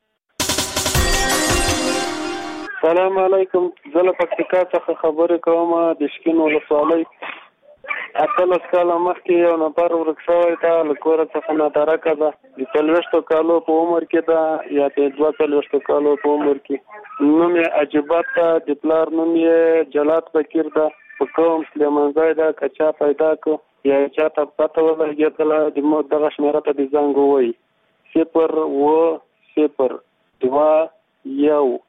السلام علیکم. زه له پکتیکا څخه خبرې کوم د شکین ولسوالۍ 18 کاله مخکې یو نفر ورک شوی ده له کوره څخه نادرکه ده د 40 کالو په عمر کې ده یا د 42 کالو په عمر کې. نوم یې عجیبات ده د پلار نوم یې جلات بکیر ده په قوم سلیمانزای ده که چا پیدا کو یا چا ته پته ولګېدله د دغه شمیره ته د زنګ ووایي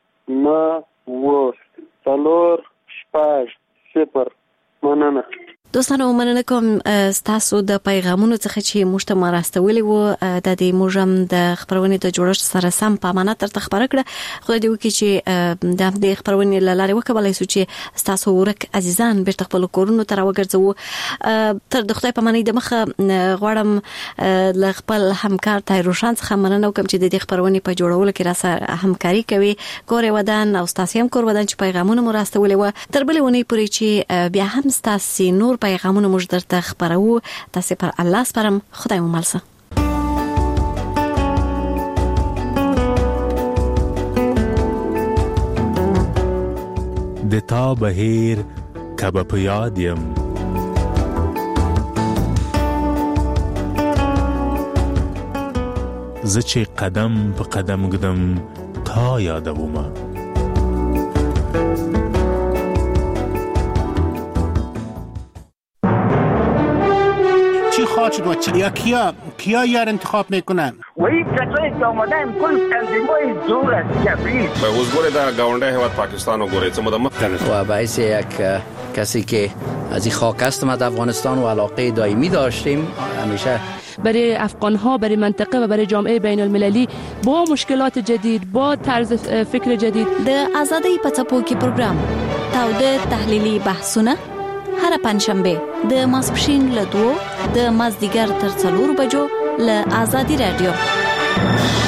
01021 مننه. دوستانو مننه کوم تاسو د پیغامونو څخه چې موږ ته راستولي وو د دې موږم د خبرونې د جوړښت سره سم په امانت تر خبره کړه خو دې وکړي چې د دې خبرونې لاره وکولای شو چې تاسو ورک عزیزان بیرته خپل کورونو ته راوګرځو تر د خدای په معنی د مخه غواړم ل خپل همکار تایروشان څخه مننه کوم چې د دې خبرونې په جوړولو کې را سره همکاري کوي کور ودان او تاسو هم کور ودان چې پیغامونه مو راستولي وو تر بلې ونی پورې چې بیا هم تاسو نور پیغامونه موږ درته خبرو تاسو پر الله سپارم خدای مو مل شه د تا بهیر کبه په یاد یم زه چې قدم په قدم ګدم تا یادومه خواهد شد و کیا یار انتخاب میکنن و این کسایی که آمدن کل تنظیمای دور از کبریز به حضور در گاونده هیواد پاکستان و گوریت مدام و باعث یک کسی که از این خاک هستم از افغانستان و علاقه دائمی داشتیم همیشه برای افغان‌ها برای منطقه و برای جامعه بین المللی با مشکلات جدید با طرز فکر جدید د آزادۍ په څپو کې پروګرام تاوده تحلیلي بحثونه هر پنځشنبه د ماسپښین له 2 د مازدیګر تر 4 بجو له آزادۍ رادیو